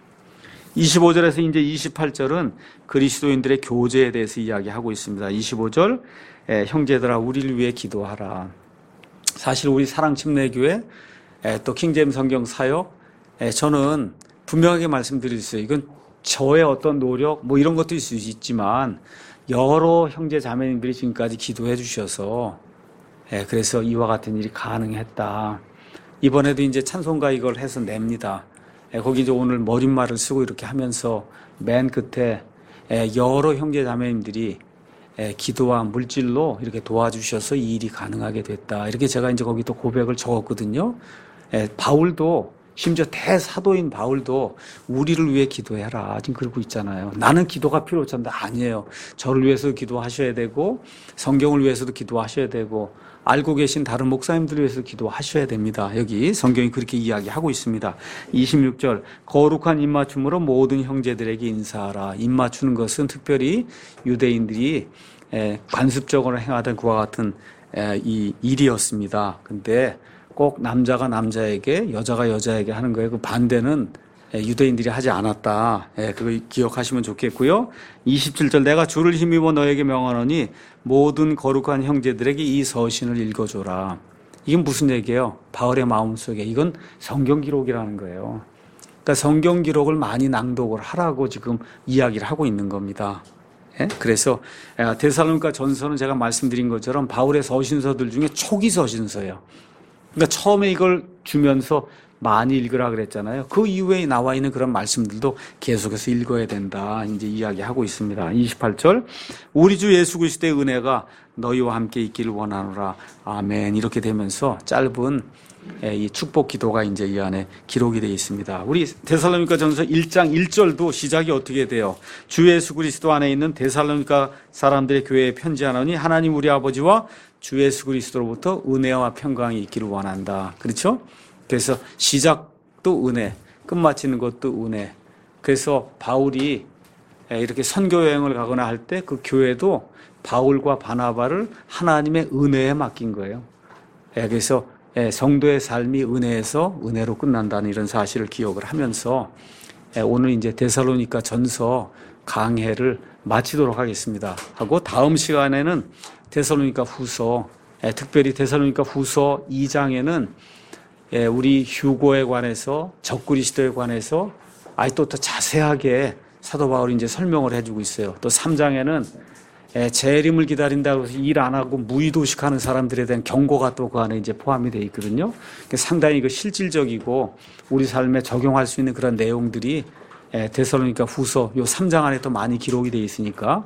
이십오 절에서 이제 이십팔 절은 그리스도인들의 교제에 대해서 이야기하고 있습니다. 이십오 절 예, 형제들아 우리를 위해 기도하라. 사실 우리 사랑침례교회 예, 또 킹제임스 성경 사역 예, 저는 분명하게 말씀드릴 수 있어요. 이건 저의 어떤 노력 뭐 이런 것도 있을 수 있지만 여러 형제 자매님들이 지금까지 기도해 주셔서 예, 그래서 이와 같은 일이 가능했다. 이번에도 이제 찬송가 이걸 해서 냅니다. 예, 거기 이제 오늘 머릿말을 쓰고 이렇게 하면서 맨 끝에 예, 여러 형제 자매님들이 예, 기도와 물질로 이렇게 도와주셔서 이 일이 가능하게 됐다. 이렇게 제가 이제 거기 또 고백을 적었거든요. 예, 바울도 심지어 대사도인 바울도 우리를 위해 기도해라 지금 그러고 있잖아요. 나는 기도가 필요 없는데 아니에요. 저를 위해서도 기도하셔야 되고 성경을 위해서도 기도하셔야 되고 알고 계신 다른 목사님들을 위해서 기도하셔야 됩니다. 여기 성경이 그렇게 이야기하고 있습니다. 이십육 절 거룩한 입맞춤으로 모든 형제들에게 인사하라. 입맞추는 것은 특별히 유대인들이 관습적으로 행하던 그와 같은 이 일이었습니다. 근데 꼭 남자가 남자에게 여자가 여자에게 하는 거예요. 그 반대는 유대인들이 하지 않았다. 그거 기억하시면 좋겠고요. 이십칠 절 내가 주를 힘입어 너에게 명하노니 모든 거룩한 형제들에게 이 서신을 읽어줘라. 이건 무슨 얘기예요? 바울의 마음속에 이건 성경 기록이라는 거예요. 그러니까 성경 기록을 많이 낭독을 하라고 지금 이야기를 하고 있는 겁니다. 그래서 데살로니가 전서는 제가 말씀드린 것처럼 바울의 서신서들 중에 초기 서신서예요. 그러니까 처음에 이걸 주면서 많이 읽으라 그랬잖아요. 그 이후에 나와 있는 그런 말씀들도 계속해서 읽어야 된다. 이제 이야기하고 있습니다. 이십팔 절 우리 주 예수 그리스도의 은혜가 너희와 함께 있기를 원하노라. 아멘. 이렇게 되면서 짧은 이 축복 기도가 이제 이 안에 기록이 되어 있습니다. 우리 데살로니가 전서 일 장 일 절도 시작이 어떻게 돼요? 주 예수 그리스도 안에 있는 데살로니가 사람들의 교회에 편지하노니 하나님 우리 아버지와 주 예수 그리스도로부터 은혜와 평강이 있기를 원한다. 그렇죠? 그래서 시작도 은혜, 끝마치는 것도 은혜. 그래서 바울이 이렇게 선교 여행을 가거나 할 때 그 교회도 바울과 바나바를 하나님의 은혜에 맡긴 거예요. 그래서 성도의 삶이 은혜에서 은혜로 끝난다는 이런 사실을 기억을 하면서 오늘 이제 데살로니가 전서 강해를 마치도록 하겠습니다. 하고 다음 시간에는 데살로니가 후서, 특별히 데살로니가 후서 이 장에는 우리 휴고에 관해서 적그리스도에 관해서 아예 또 더 자세하게 사도 바울이 이제 설명을 해주고 있어요. 또 삼 장에는 재림을 기다린다고 해서 일 안 하고 무의도식하는 사람들에 대한 경고가 또 그 안에 이제 포함이 되어 있거든요. 상당히 그 실질적이고 우리 삶에 적용할 수 있는 그런 내용들이 데살로니가 후서 요 삼 장 안에 또 많이 기록이 되어 있으니까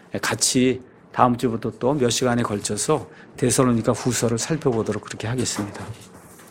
같이 다음 주부터 또 몇 시간에 걸쳐서 데살로니가 후서를 살펴보도록 그렇게 하겠습니다.